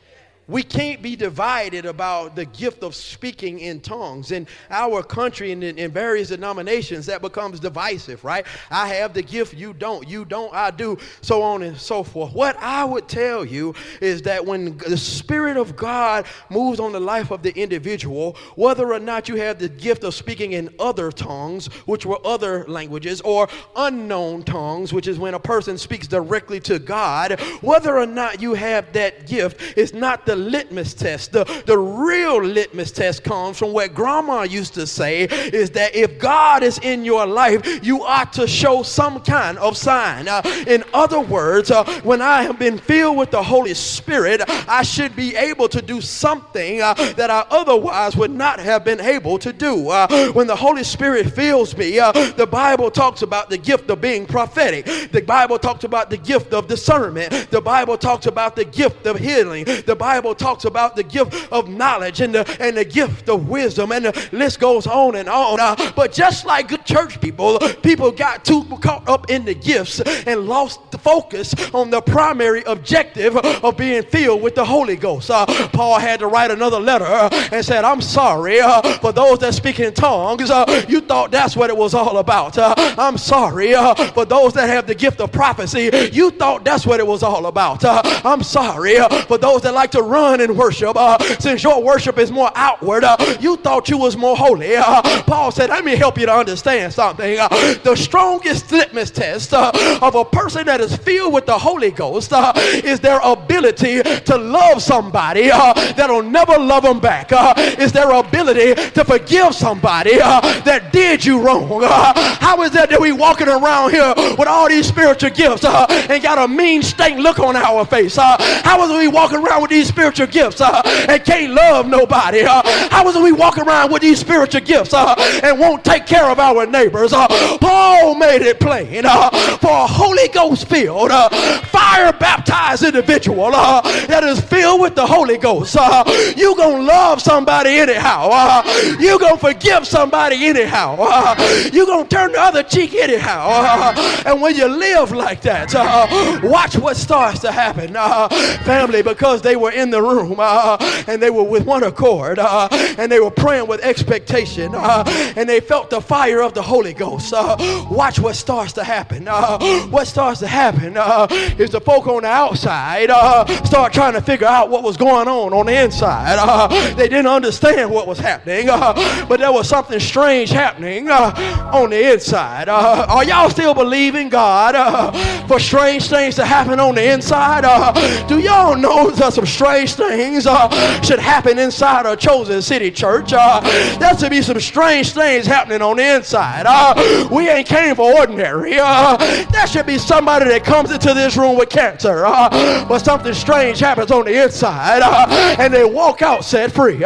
We can't be divided about the gift of speaking in tongues. In our country and in various denominations, that becomes divisive, right? I have the gift, you don't. You don't, I do, so on and so forth. What I would tell you is that when the Spirit of God moves on the life of the individual, whether or not you have the gift of speaking in other tongues, which were other languages, or unknown tongues, which is when a person speaks directly to God, whether or not you have that gift is not the litmus test. The real litmus test comes from what grandma used to say, is that if God is in your life, you ought to show some kind of sign. In other words, when I have been filled with the Holy Spirit, I should be able to do something that I otherwise would not have been able to do. When the Holy Spirit fills me, the Bible talks about the gift of being prophetic. The Bible talks about the gift of discernment. The Bible talks about the gift of healing. The Bible talks about the gift of knowledge and the gift of wisdom, and the list goes on and on. But just like good church people got too caught up in the gifts and lost the focus on the primary objective of being filled with the Holy Ghost. Paul had to write another letter and said, I'm sorry for those that speak in tongues. You thought that's what it was all about. I'm sorry for those that have the gift of prophecy. You thought that's what it was all about. I'm sorry for those that like to run and worship. Since your worship is more outward, you thought you was more holy. Paul said, let me help you to understand something. The strongest litmus test of a person that is filled with the Holy Ghost is their ability to love somebody that'll never love them back. Is their ability to forgive somebody that did you wrong. How is that we walking around here with all these spiritual gifts and got a mean stank look on our face? How is we walking around with these spiritual gifts and can't love nobody? How is we walk around with these spiritual gifts and won't take care of our neighbors? Paul made it plain for a Holy Ghost filled, fire baptized individual that is filled with the Holy Ghost. You gonna love somebody anyhow. You gonna forgive somebody anyhow. You gonna turn the other cheek anyhow. And when you live like that, watch what starts to happen. Family, because they were in the room and they were with one accord and they were praying with expectation and they felt the fire of the Holy Ghost. Watch what starts to happen. What starts to happen is the folk on the outside start trying to figure out what was going on the inside. They didn't understand what was happening, but there was something strange happening on the inside. Are y'all still believing God for strange things to happen on the inside? Do y'all know that some strange things should happen inside a Chosen City Church? There should be some strange things happening on the inside. We ain't came for ordinary. There should be somebody that comes into this room with cancer, but something strange happens on the inside and they walk out set free.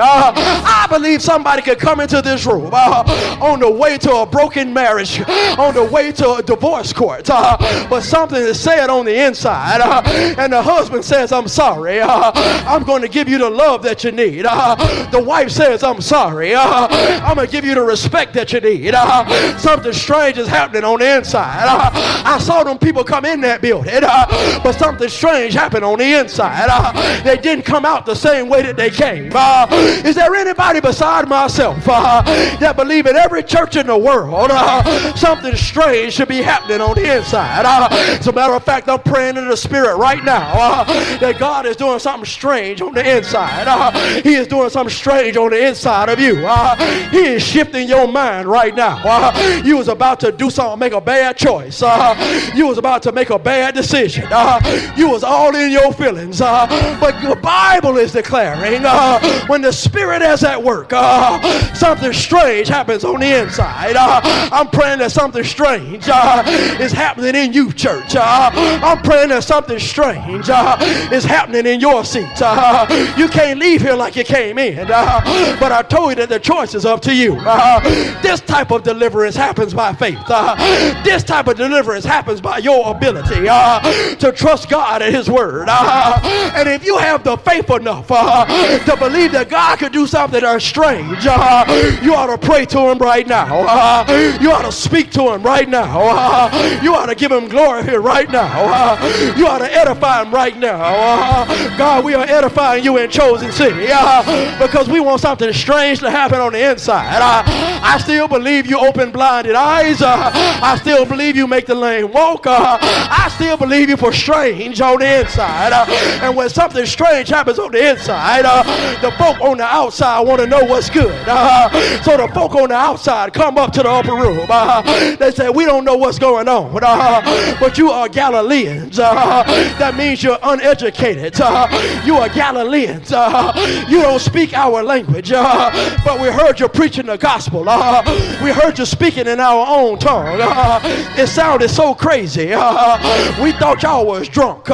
I believe somebody could come into this room on the way to a broken marriage, on the way to a divorce court, but something is said on the inside and the husband says, I'm sorry, I'm going to give you the love that you need. The wife says, I'm sorry, I'm going to give you the respect that you need. Something strange is happening on the inside. I saw them people come in that building, but something strange happened on the inside. They didn't come out the same way that they came. Is there anybody beside myself that believe in every church in the world something strange should be happening on the inside? As a matter of fact, I'm praying in the spirit right now that God is doing something strange strange on the inside. He is doing something strange on the inside of you. He is shifting your mind right now. You was about to do something, make a bad choice. You was about to make a bad decision. You was all in your feelings. But the Bible is declaring when the Spirit is at work, something strange happens on the inside. I'm praying that something strange is happening in you, church. I'm praying that something strange is happening in your seats. You can't leave here like you came in. But I told you that the choice is up to you. This type of deliverance happens by faith. This type of deliverance happens by your ability to trust God and His Word. And if you have the faith enough to believe that God could do something that's strange, you ought to pray to Him right now. You ought to speak to Him right now. You ought to give Him glory here right now. You ought to edify Him right now. God, we are edifying you in Chosen City because we want something strange to happen on the inside. I still believe you open blinded eyes. I still believe you make the lame walk. I still believe you for strange on the inside. And when something strange happens on the inside, the folk on the outside want to know what's good. So the folk on the outside come up to the upper room. They say, we don't know what's going on, but you are Galileans. That means you're uneducated. You are Galileans. You don't speak our language, but we heard you preaching the gospel. We heard you speaking in our own tongue. It sounded so crazy. We thought y'all was drunk.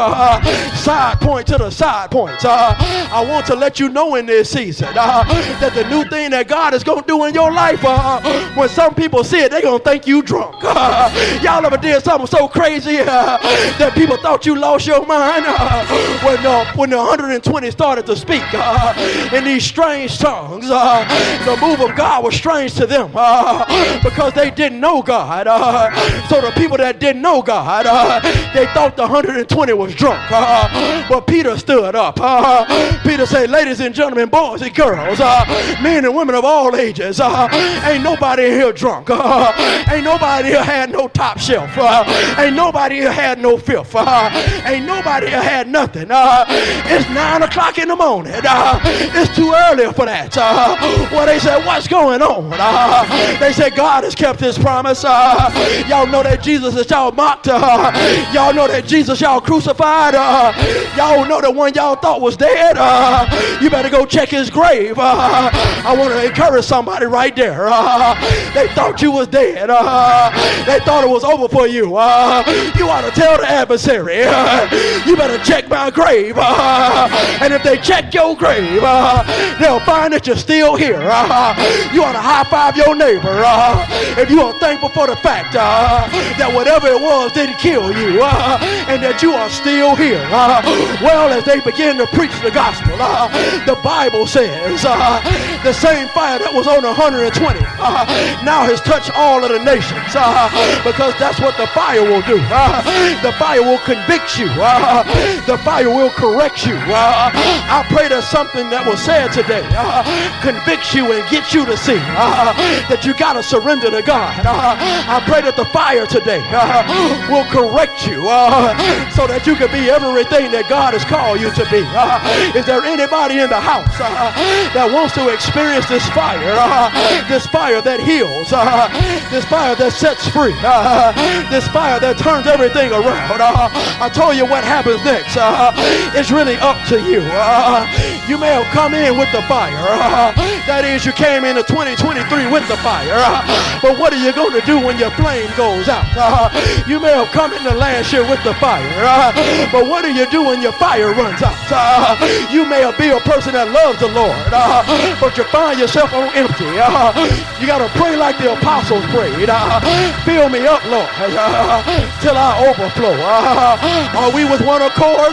Side point to the side points. I want to let you know in this season that the new thing that God is going to do in your life, when some people see it, they're going to think you drunk. Y'all ever did something so crazy that people thought you lost your mind? When the 120 started to speak in these strange tongues, the move of God was strange to them because they didn't know God. So the people that didn't know God, they thought the 120 was drunk. But Peter stood up. Peter said, ladies and gentlemen, boys and girls, men and women of all ages, ain't nobody here drunk. Ain't nobody here had no top shelf. Ain't nobody here had no filth. Ain't nobody here had nothing. It's 9 o'clock in the morning. It's too early for that. Well, they said, what's going on? They said, God has kept His promise. Y'all know that Jesus is y'all mocked. Y'all know that Jesus y'all crucified. Y'all know the one y'all thought was dead. You better go check his grave. I want to encourage somebody right there. They thought you was dead. They thought it was over for you. You ought to tell the adversary, you better check my grave. And if they check your grave, they'll find that you're still here. You ought to high five your neighbor if you are thankful for the fact that whatever it was didn't kill you and that you are still here. Well, as they begin to preach the gospel, the Bible says the same fire that was on 120 now has touched all of the nations because that's what the fire will do. The fire will convict you. The fire will correct you. I pray that something that was said today convicts you and gets you to see that you got to surrender to God. I pray that the fire today will correct you so that you can be everything that God has called you to be. Is there anybody in the house that wants to experience this fire that heals, this fire that sets free, this fire that turns everything around? I told you what happens next. It's really up to you. You may have come in with the fire. That is, you came into 2023 with the fire. But what are you going to do when your flame goes out? You may have come into last year with the fire. But what do you do when your fire runs out? You may be a person that loves the Lord, but you find yourself on empty. You got to pray like the apostles prayed. Fill me up, Lord, till I overflow. Are we with one accord?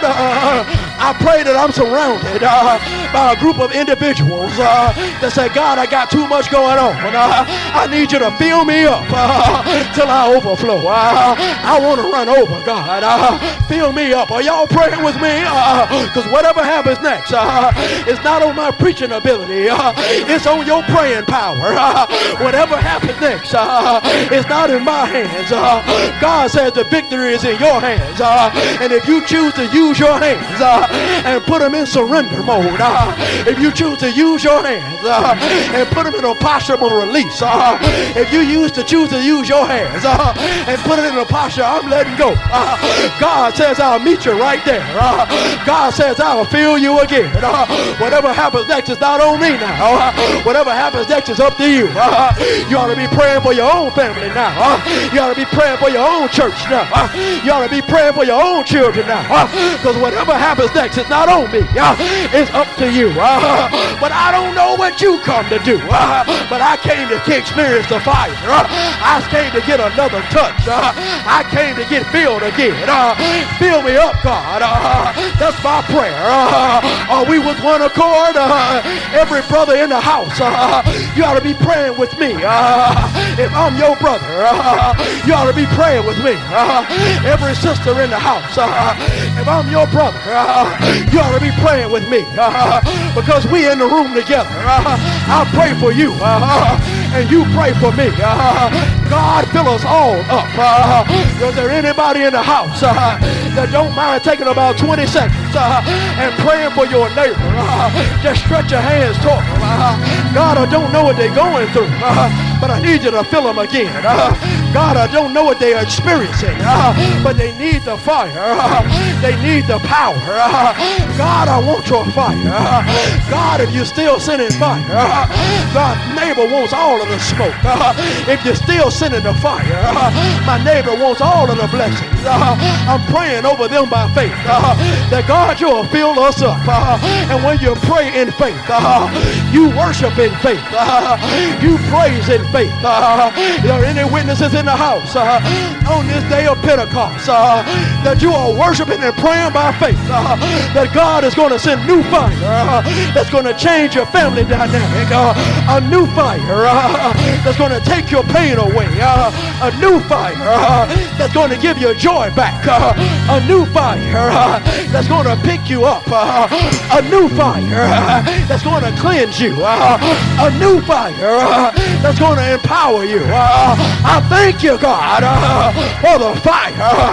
I pray that I'm surrounded by a group of individuals that say, God, I got too much going on. I need you to fill me up till I overflow. I want to run over, God. Fill me up. Are y'all praying with me? Because whatever happens next, it's not on my preaching ability. It's on your praying power. Whatever happens next, it's not in my hands. God says the victory is in your hands. And if you choose to use your hands, and put them in surrender mode. If you choose to use your hands and put them in a posture of release. If you choose to use your hands and put it in a posture, I'm letting go. God says I'll meet you right there. God says I'll feel you again. Whatever happens next is not on me now. Whatever happens next is up to you. You ought to be praying for your own family now. You ought to be praying for your own church now. You ought to be praying for your own children now. Because whatever happens next is not on me. It's up to you. But I don't know what you come to do. But I came to experience the fire. I came to get another touch. I came to get filled again. Fill me up, God. That's my prayer. Are we with one accord? Every brother in the house, you ought to be praying with me. If I'm your brother, you ought to be praying with me. Every sister in the house, if I'm your brother, you ought to be praying with me. Because we in the room together. I'll pray for you, and you pray for me. God, fill us all up. Is there anybody in the house that don't mind taking about 20 seconds and praying for your neighbor? Just stretch your hands toward them. God, I don't know what they're going through, but I need you to fill them again. God, I don't know what they're experiencing, but they need the fire. They need the power. God, I want your fire. God, if you're still sending fire, God, neighbor wants all of the smoke. If you're still sending the fire, my neighbor wants all of the blessings. I'm praying over them by faith that God, you'll fill us up. And when you pray in faith, you worship in faith, you praise in faith. There are any witnesses in the house on this day of Pentecost that you are worshiping and praying by faith that God is going to send new fire that's going to change your family dynamic, a new fire that's going to take your pain away, a new fire that's going to give you joy back, a new fire that's going to pick you up, a new fire that's going to cleanse you, a new fire that's going to empower you. I thank you, God, for the fire.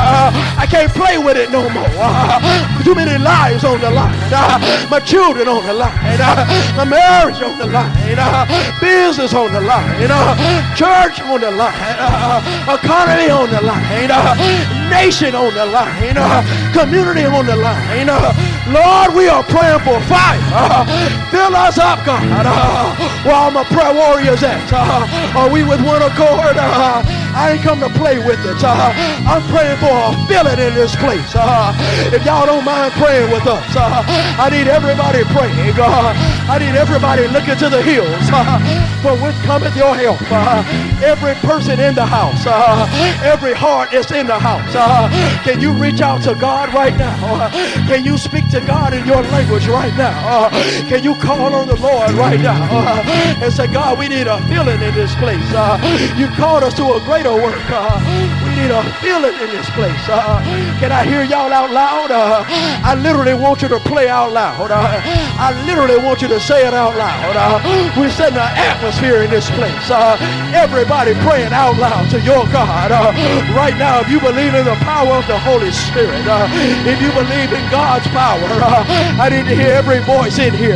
I can't play with it no more. Too many lives on the line, my children on the line, my marriage on the line, business on the line, church on the line, economy on the line, nation on the line, community on the line. Lord, we are praying for fire. Fill us up, God. Where all my prayer warriors at? Are we with one accord? I ain't come to play with it. I'm praying for a filling in this place. If y'all don't mind praying with us, I need everybody praying. I need everybody looking to the hills for which cometh your help. Every person in the house, every heart is in the house. Can you reach out to God right now? Can you speak to God in your language right now? Can you call on the Lord right now and say, God, we need a filling in this place. You called us to a greater work. We need a filling in this place. Can I hear y'all out loud? I literally want you to play out loud. I literally want you to say it out loud. We're setting an atmosphere in this place. Everybody praying out loud to your God. Right now, if you believe in the power of the Holy Spirit, if you believe in God's power, I need to hear every voice in here.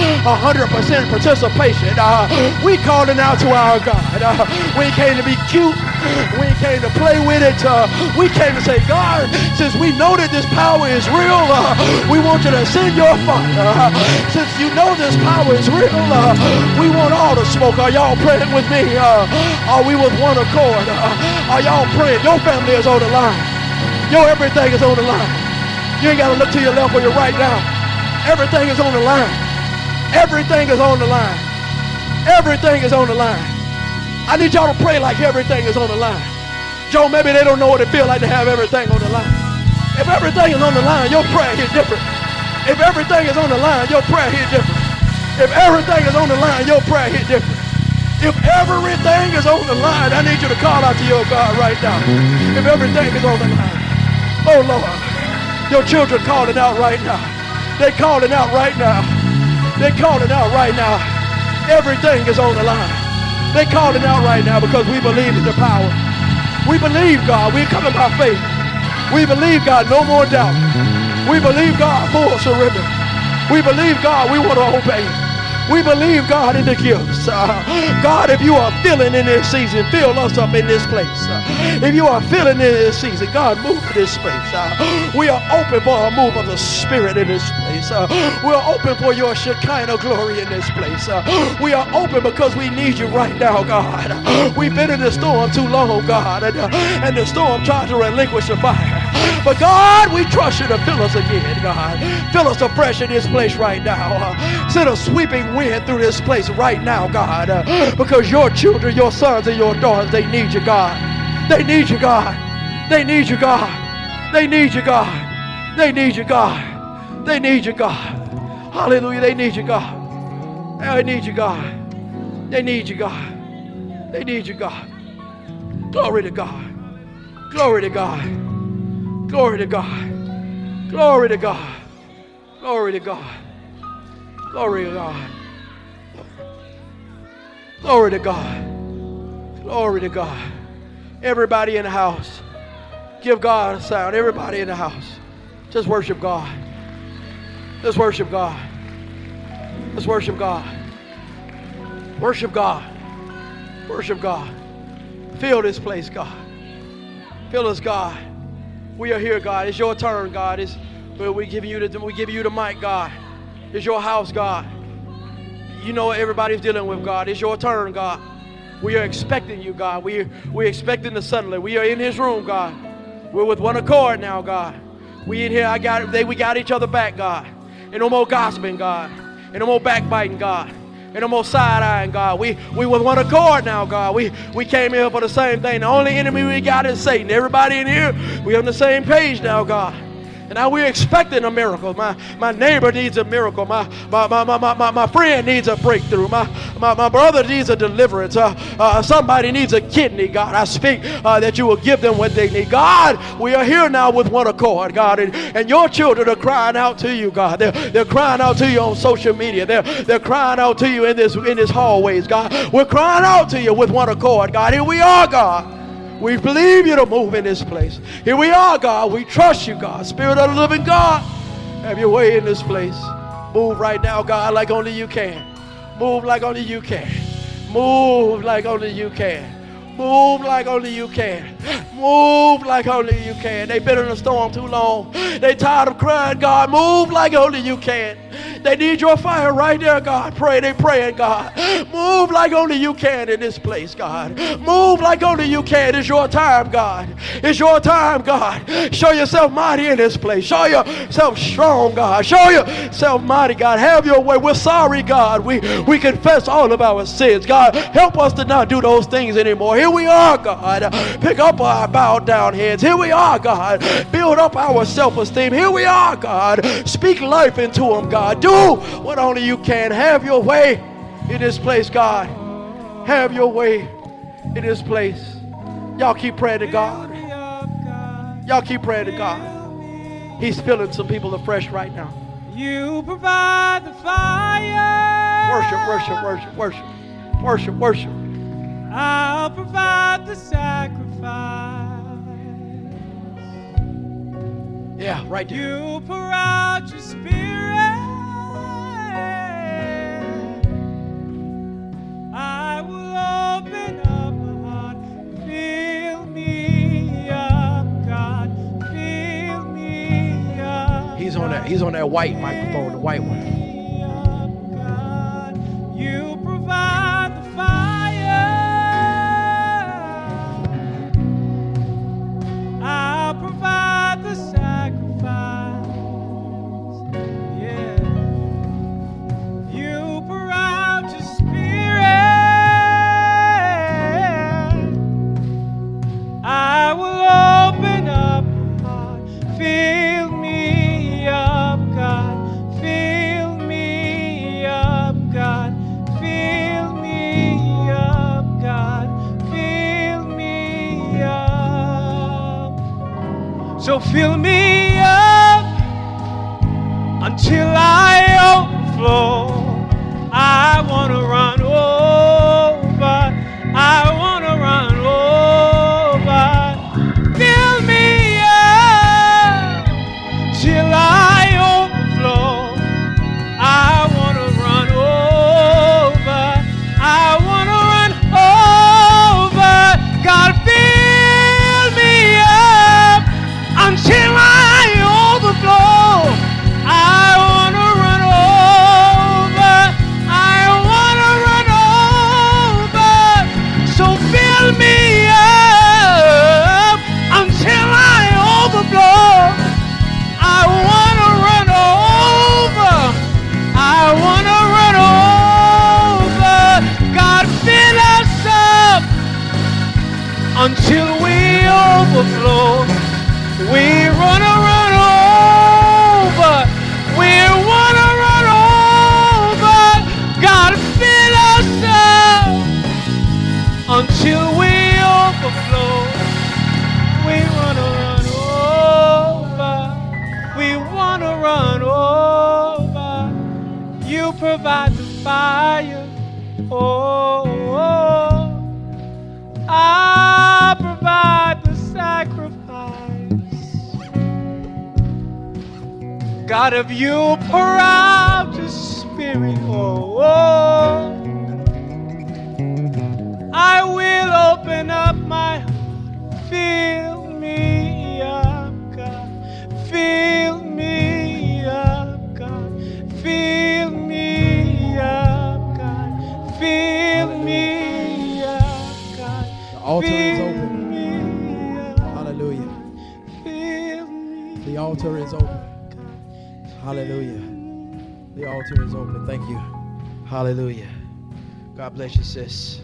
100% participation. We calling out to our God. We came to be cute. We came to play with it. We came to say, God, since we know that this power is real, we want you to send your fire. Since you know this power is real, we want all the smoke. Are y'all praying with me? Are we with one accord? Are y'all praying? Your family is on the line. Your everything is on the line. You ain't got to look to your left or your right now. Everything is on the line. Everything is on the line. Everything is on the line. I need y'all to pray like everything is on the line. Joe, maybe they don't know what it feels like to have everything on the line. If everything is on the line, your prayer hit different. If everything is on the line, your prayer hit different. If everything is on the line, your prayer hit different. If everything is on the line, I need you to call out to your God right now. If everything is on the line. Oh, Lord. Your children calling out right now. They're calling out right now. They're calling out right now. Everything is on the line. They're calling out right now because we believe in the power. We believe, God. We're coming by faith. We believe, God. No more doubt. We believe, God, full surrender. We believe, God, we want to obey. We believe, God, in the gifts. God, if you are feeling in this season, fill us up in this place. If you are feeling in this season, God, move in this space. We are open for a move of the Spirit in this place. We are open for your Shekinah glory in this place. We are open because we need you right now, God. We've been in the storm too long, God, and the storm tried to relinquish the fire. But God, we trust you to fill us again, God. Fill us afresh in this place right now. Send a sweeping wind through this place right now, God. Because your children, your sons and your daughters, they need you, God. They need you, God. They need you, God. They need you, God. They need you, God. They need you, God. Hallelujah. They need you, God. They need you, God. They need you, God. They need you, God. Glory to God. Glory to God. Glory to God. Glory to God. Glory to God. Glory to God. Glory to God. Glory to God. Everybody in the house, give God a sound. Everybody in the house, just worship God. Let's worship God. Let's worship God. Worship God. Worship God. Fill this place, God. Fill us, God. We are here, God. It's your turn, God. We give you the mic, God. It's your house, God. You know what everybody's dealing with, God. It's your turn, God. We are expecting you, God. We're expecting the suddenly. We are in his room, God. We're with one accord now, God. We in here, we got each other back, God. And no more gossiping, God. And no more backbiting, God. And no more side-eyeing, God. We with one accord now, God. We came here for the same thing. The only enemy we got is Satan. Everybody in here, we're on the same page now, God. And now we're expecting a miracle. My neighbor needs a miracle. My friend needs a breakthrough. My brother needs a deliverance. Somebody needs a kidney, God. I speak that you will give them what they need. God, we are here now with one accord, God. And your children are crying out to you, God. They're crying out to you on social media. They're crying out to you in this hallways, God. We're crying out to you with one accord, God. Here we are, God. We believe you to move in this place. Here we are, God. We trust you, God. Spirit of the living God, have your way in this place. Move right now, God, like only you can. Move like only you can. Move like only you can. Move like only you can. Move like only you can. They've been in a storm too long. They tired of crying, God. Move like only you can. They need your fire right there, God. They praying, God. Move like only you can in this place, God. Move like only you can. It's your time, God. It's your time, God. Show yourself mighty in this place. Show yourself strong, God. Show yourself mighty, God. Have your way. We're sorry, God. We confess all of our sins, God. Help us to not do those things anymore. Here we are, God. Pick up our bowed down heads. Here we are, God. Build up our self-esteem. Here we are, God. Speak life into them, God. Do what only you can. Have your way in this place, God. Have your way in this place. Y'all keep praying to God. Y'all keep praying to God. He's filling some people afresh right now. You provide the fire. Worship, worship, worship, worship, worship, worship. I'll provide the sacrifice. Yeah, right there. You pour out your spirit. I will open up my heart. Fill me up, God. Fill me up. He's on that white microphone, the white one. Up, God. You provide the fire. I'll provide the sacrifice. Yeah. You pour out your spirit. I will open up my heart. Fill me up, God. Fill me up, God. Fill me up, God. Fill me up. So fill me up until I overflow. I want to run over. I want to run over. Fill me up till I out of you pour out your spirit. Oh, oh. I will open up my heart. Fill me up, God. Fill me up, God. Fill me up, God. Fill me up, God. The altar is open. Hallelujah. Fill me. The altar is open. Hallelujah. The altar is open. Thank you. Hallelujah. God bless you, sis.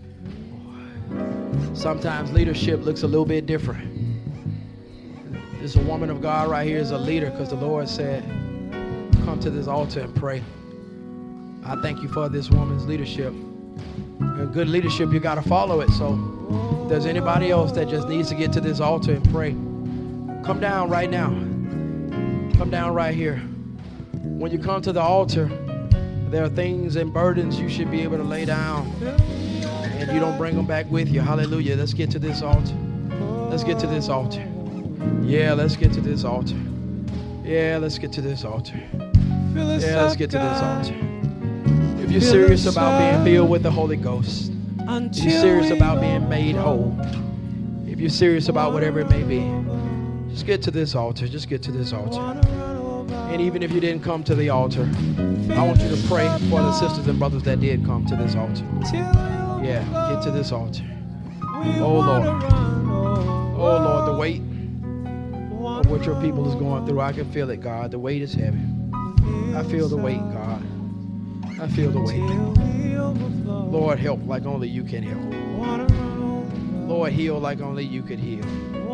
Sometimes leadership looks a little bit different. This woman of God right here is a leader because the Lord said, come to this altar and pray. I thank you for this woman's leadership. And good leadership, you got to follow it. So if there's anybody else that just needs to get to this altar and pray, come down right now. Come down right here. When you come to the altar, there are things and burdens you should be able to lay down. And you don't bring them back with you. Hallelujah. Let's get to this altar. Let's get to this altar. Yeah, let's get to this altar. Yeah, let's get to this altar. Yeah, let's get to this altar. If you're serious about being filled with the Holy Ghost, if you're serious about being made whole, if you're serious about whatever it may be, just get to this altar. Just get to this altar. And even if you didn't come to the altar, I want you to pray for the sisters and brothers that did come to this altar. Yeah, get to this altar. Oh, Lord. Oh, Lord, the weight of what your people is going through, I can feel it, God. The weight is heavy. I feel the weight, God. I feel the weight. Lord, help like only you can help. Lord, heal like only you could heal.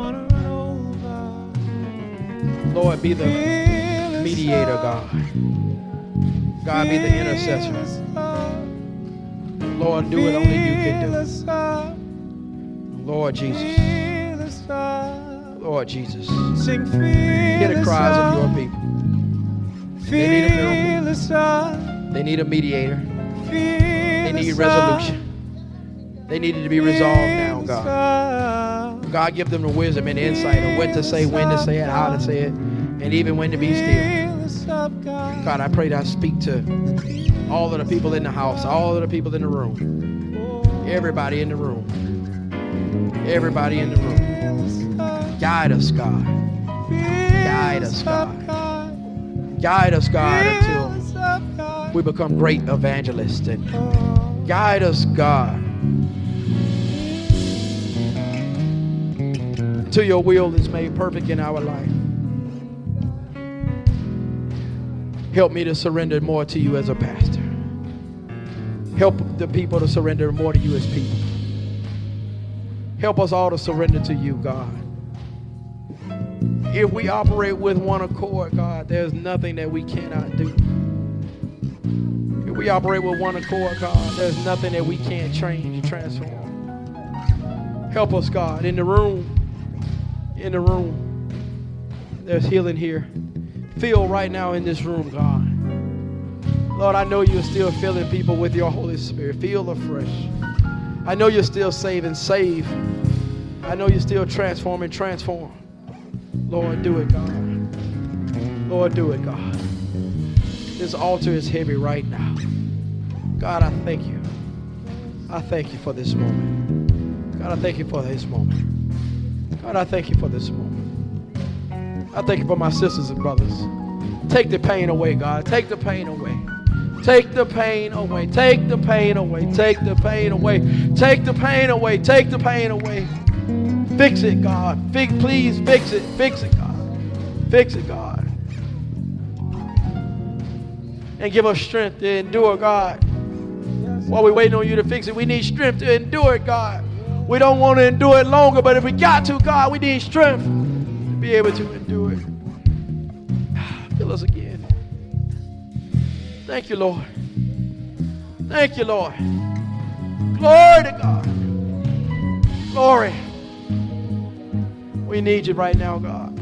Lord, be the mediator, God. God, be the intercessor. Lord, do what only you can do. Lord Jesus. Lord Jesus. Hear the cries of your people. They need a miracle. They need a mediator. They need resolution. They need it to be resolved now, God. God, give them the wisdom and insight of what to say, when to say it, how to say it, and even when to be still. God, I pray that I speak to all of the people in the house, all of the people in the room, everybody in the room, everybody in the room. Guide us, God. Guide us, God. Guide us, God, until we become great evangelists. And guide us, God, until your will is made perfect in our life. Help me to surrender more to you as a pastor. Help the people to surrender more to you as people. Help us all to surrender to you, God. If we operate with one accord, God, there's nothing that we cannot do. If we operate with one accord, God, there's nothing that we can't change and transform. Help us, God, in the room. In the room. There's healing here. Feel right now in this room, God. Lord, I know you're still filling people with your Holy Spirit. Feel afresh. I know you're still saving, save. I know you're still transforming, transform. Lord, do it, God. Lord, do it, God. This altar is heavy right now. God, I thank you. I thank you for this moment. God, I thank you for this moment. God, I thank you for this moment. I thank you for my sisters and brothers. Take the pain away, God. Take the pain away. Take the pain away. Take the pain away. Take the pain away. Take the pain away. Take the pain away. Fix it, God. Please fix it. Fix it, God. Fix it, God. And give us strength to endure, God. While we're waiting on you to fix it, we need strength to endure it, God. We don't want to endure it longer, but if we got to, God, we need strength to be able to endure it. Fill us again. Thank you, Lord. Thank you, Lord. Glory to God. Glory. We need you right now, God.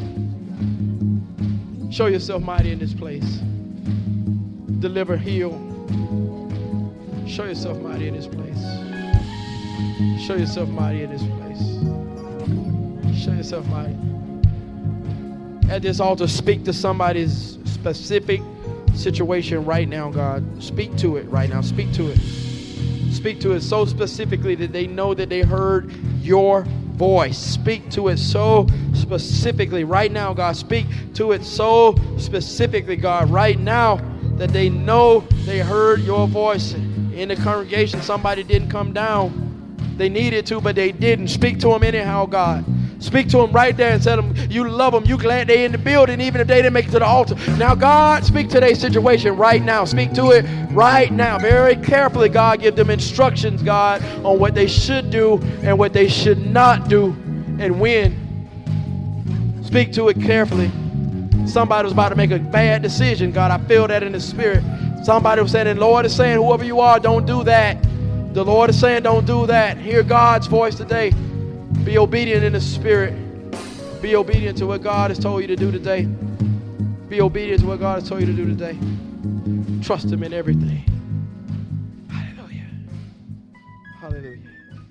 Show yourself mighty in this place. Deliver, heal. Show yourself mighty in this place. Show yourself mighty in this place. Show yourself mighty. At this altar, speak to somebody's specific situation right now, God. Speak to it right now. Speak to it. Speak to it so specifically that they know that they heard your voice. Speak to it so specifically right now, God. Speak to it so specifically, God, right now, that they know they heard your voice. In the congregation, somebody didn't come down. They needed to, but they didn't. Speak to them anyhow, God. Speak to them right there and tell them you love them. You glad they in the building, even if they didn't make it to the altar. Now, God, speak to their situation right now. Speak to it right now. Very carefully, God, give them instructions, God, on what they should do and what they should not do and when. Speak to it carefully. Somebody was about to make a bad decision, God. I feel that in the spirit. Somebody was saying, and the Lord is saying, whoever you are, don't do that. The Lord is saying, don't do that. Hear God's voice today. Be obedient in the spirit. Be obedient to what God has told you to do today. Be obedient to what God has told you to do today. Trust Him in everything. Hallelujah. Hallelujah.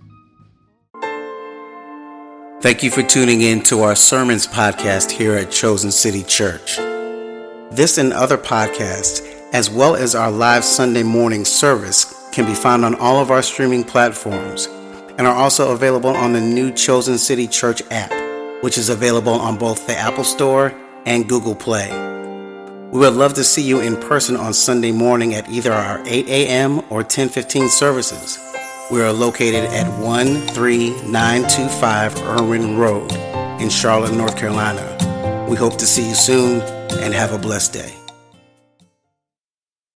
Thank you for tuning in to our sermons podcast here at Chosen City Church. This and other podcasts, as well as our live Sunday morning service, can be found on all of our streaming platforms and are also available on the new Chosen City Church app, which is available on both the Apple Store and Google Play. We would love to see you in person on Sunday morning at either our 8 a.m. or 10:15 services. We are located at 13925 Irwin Road in Charlotte, North Carolina. We hope to see you soon and have a blessed day.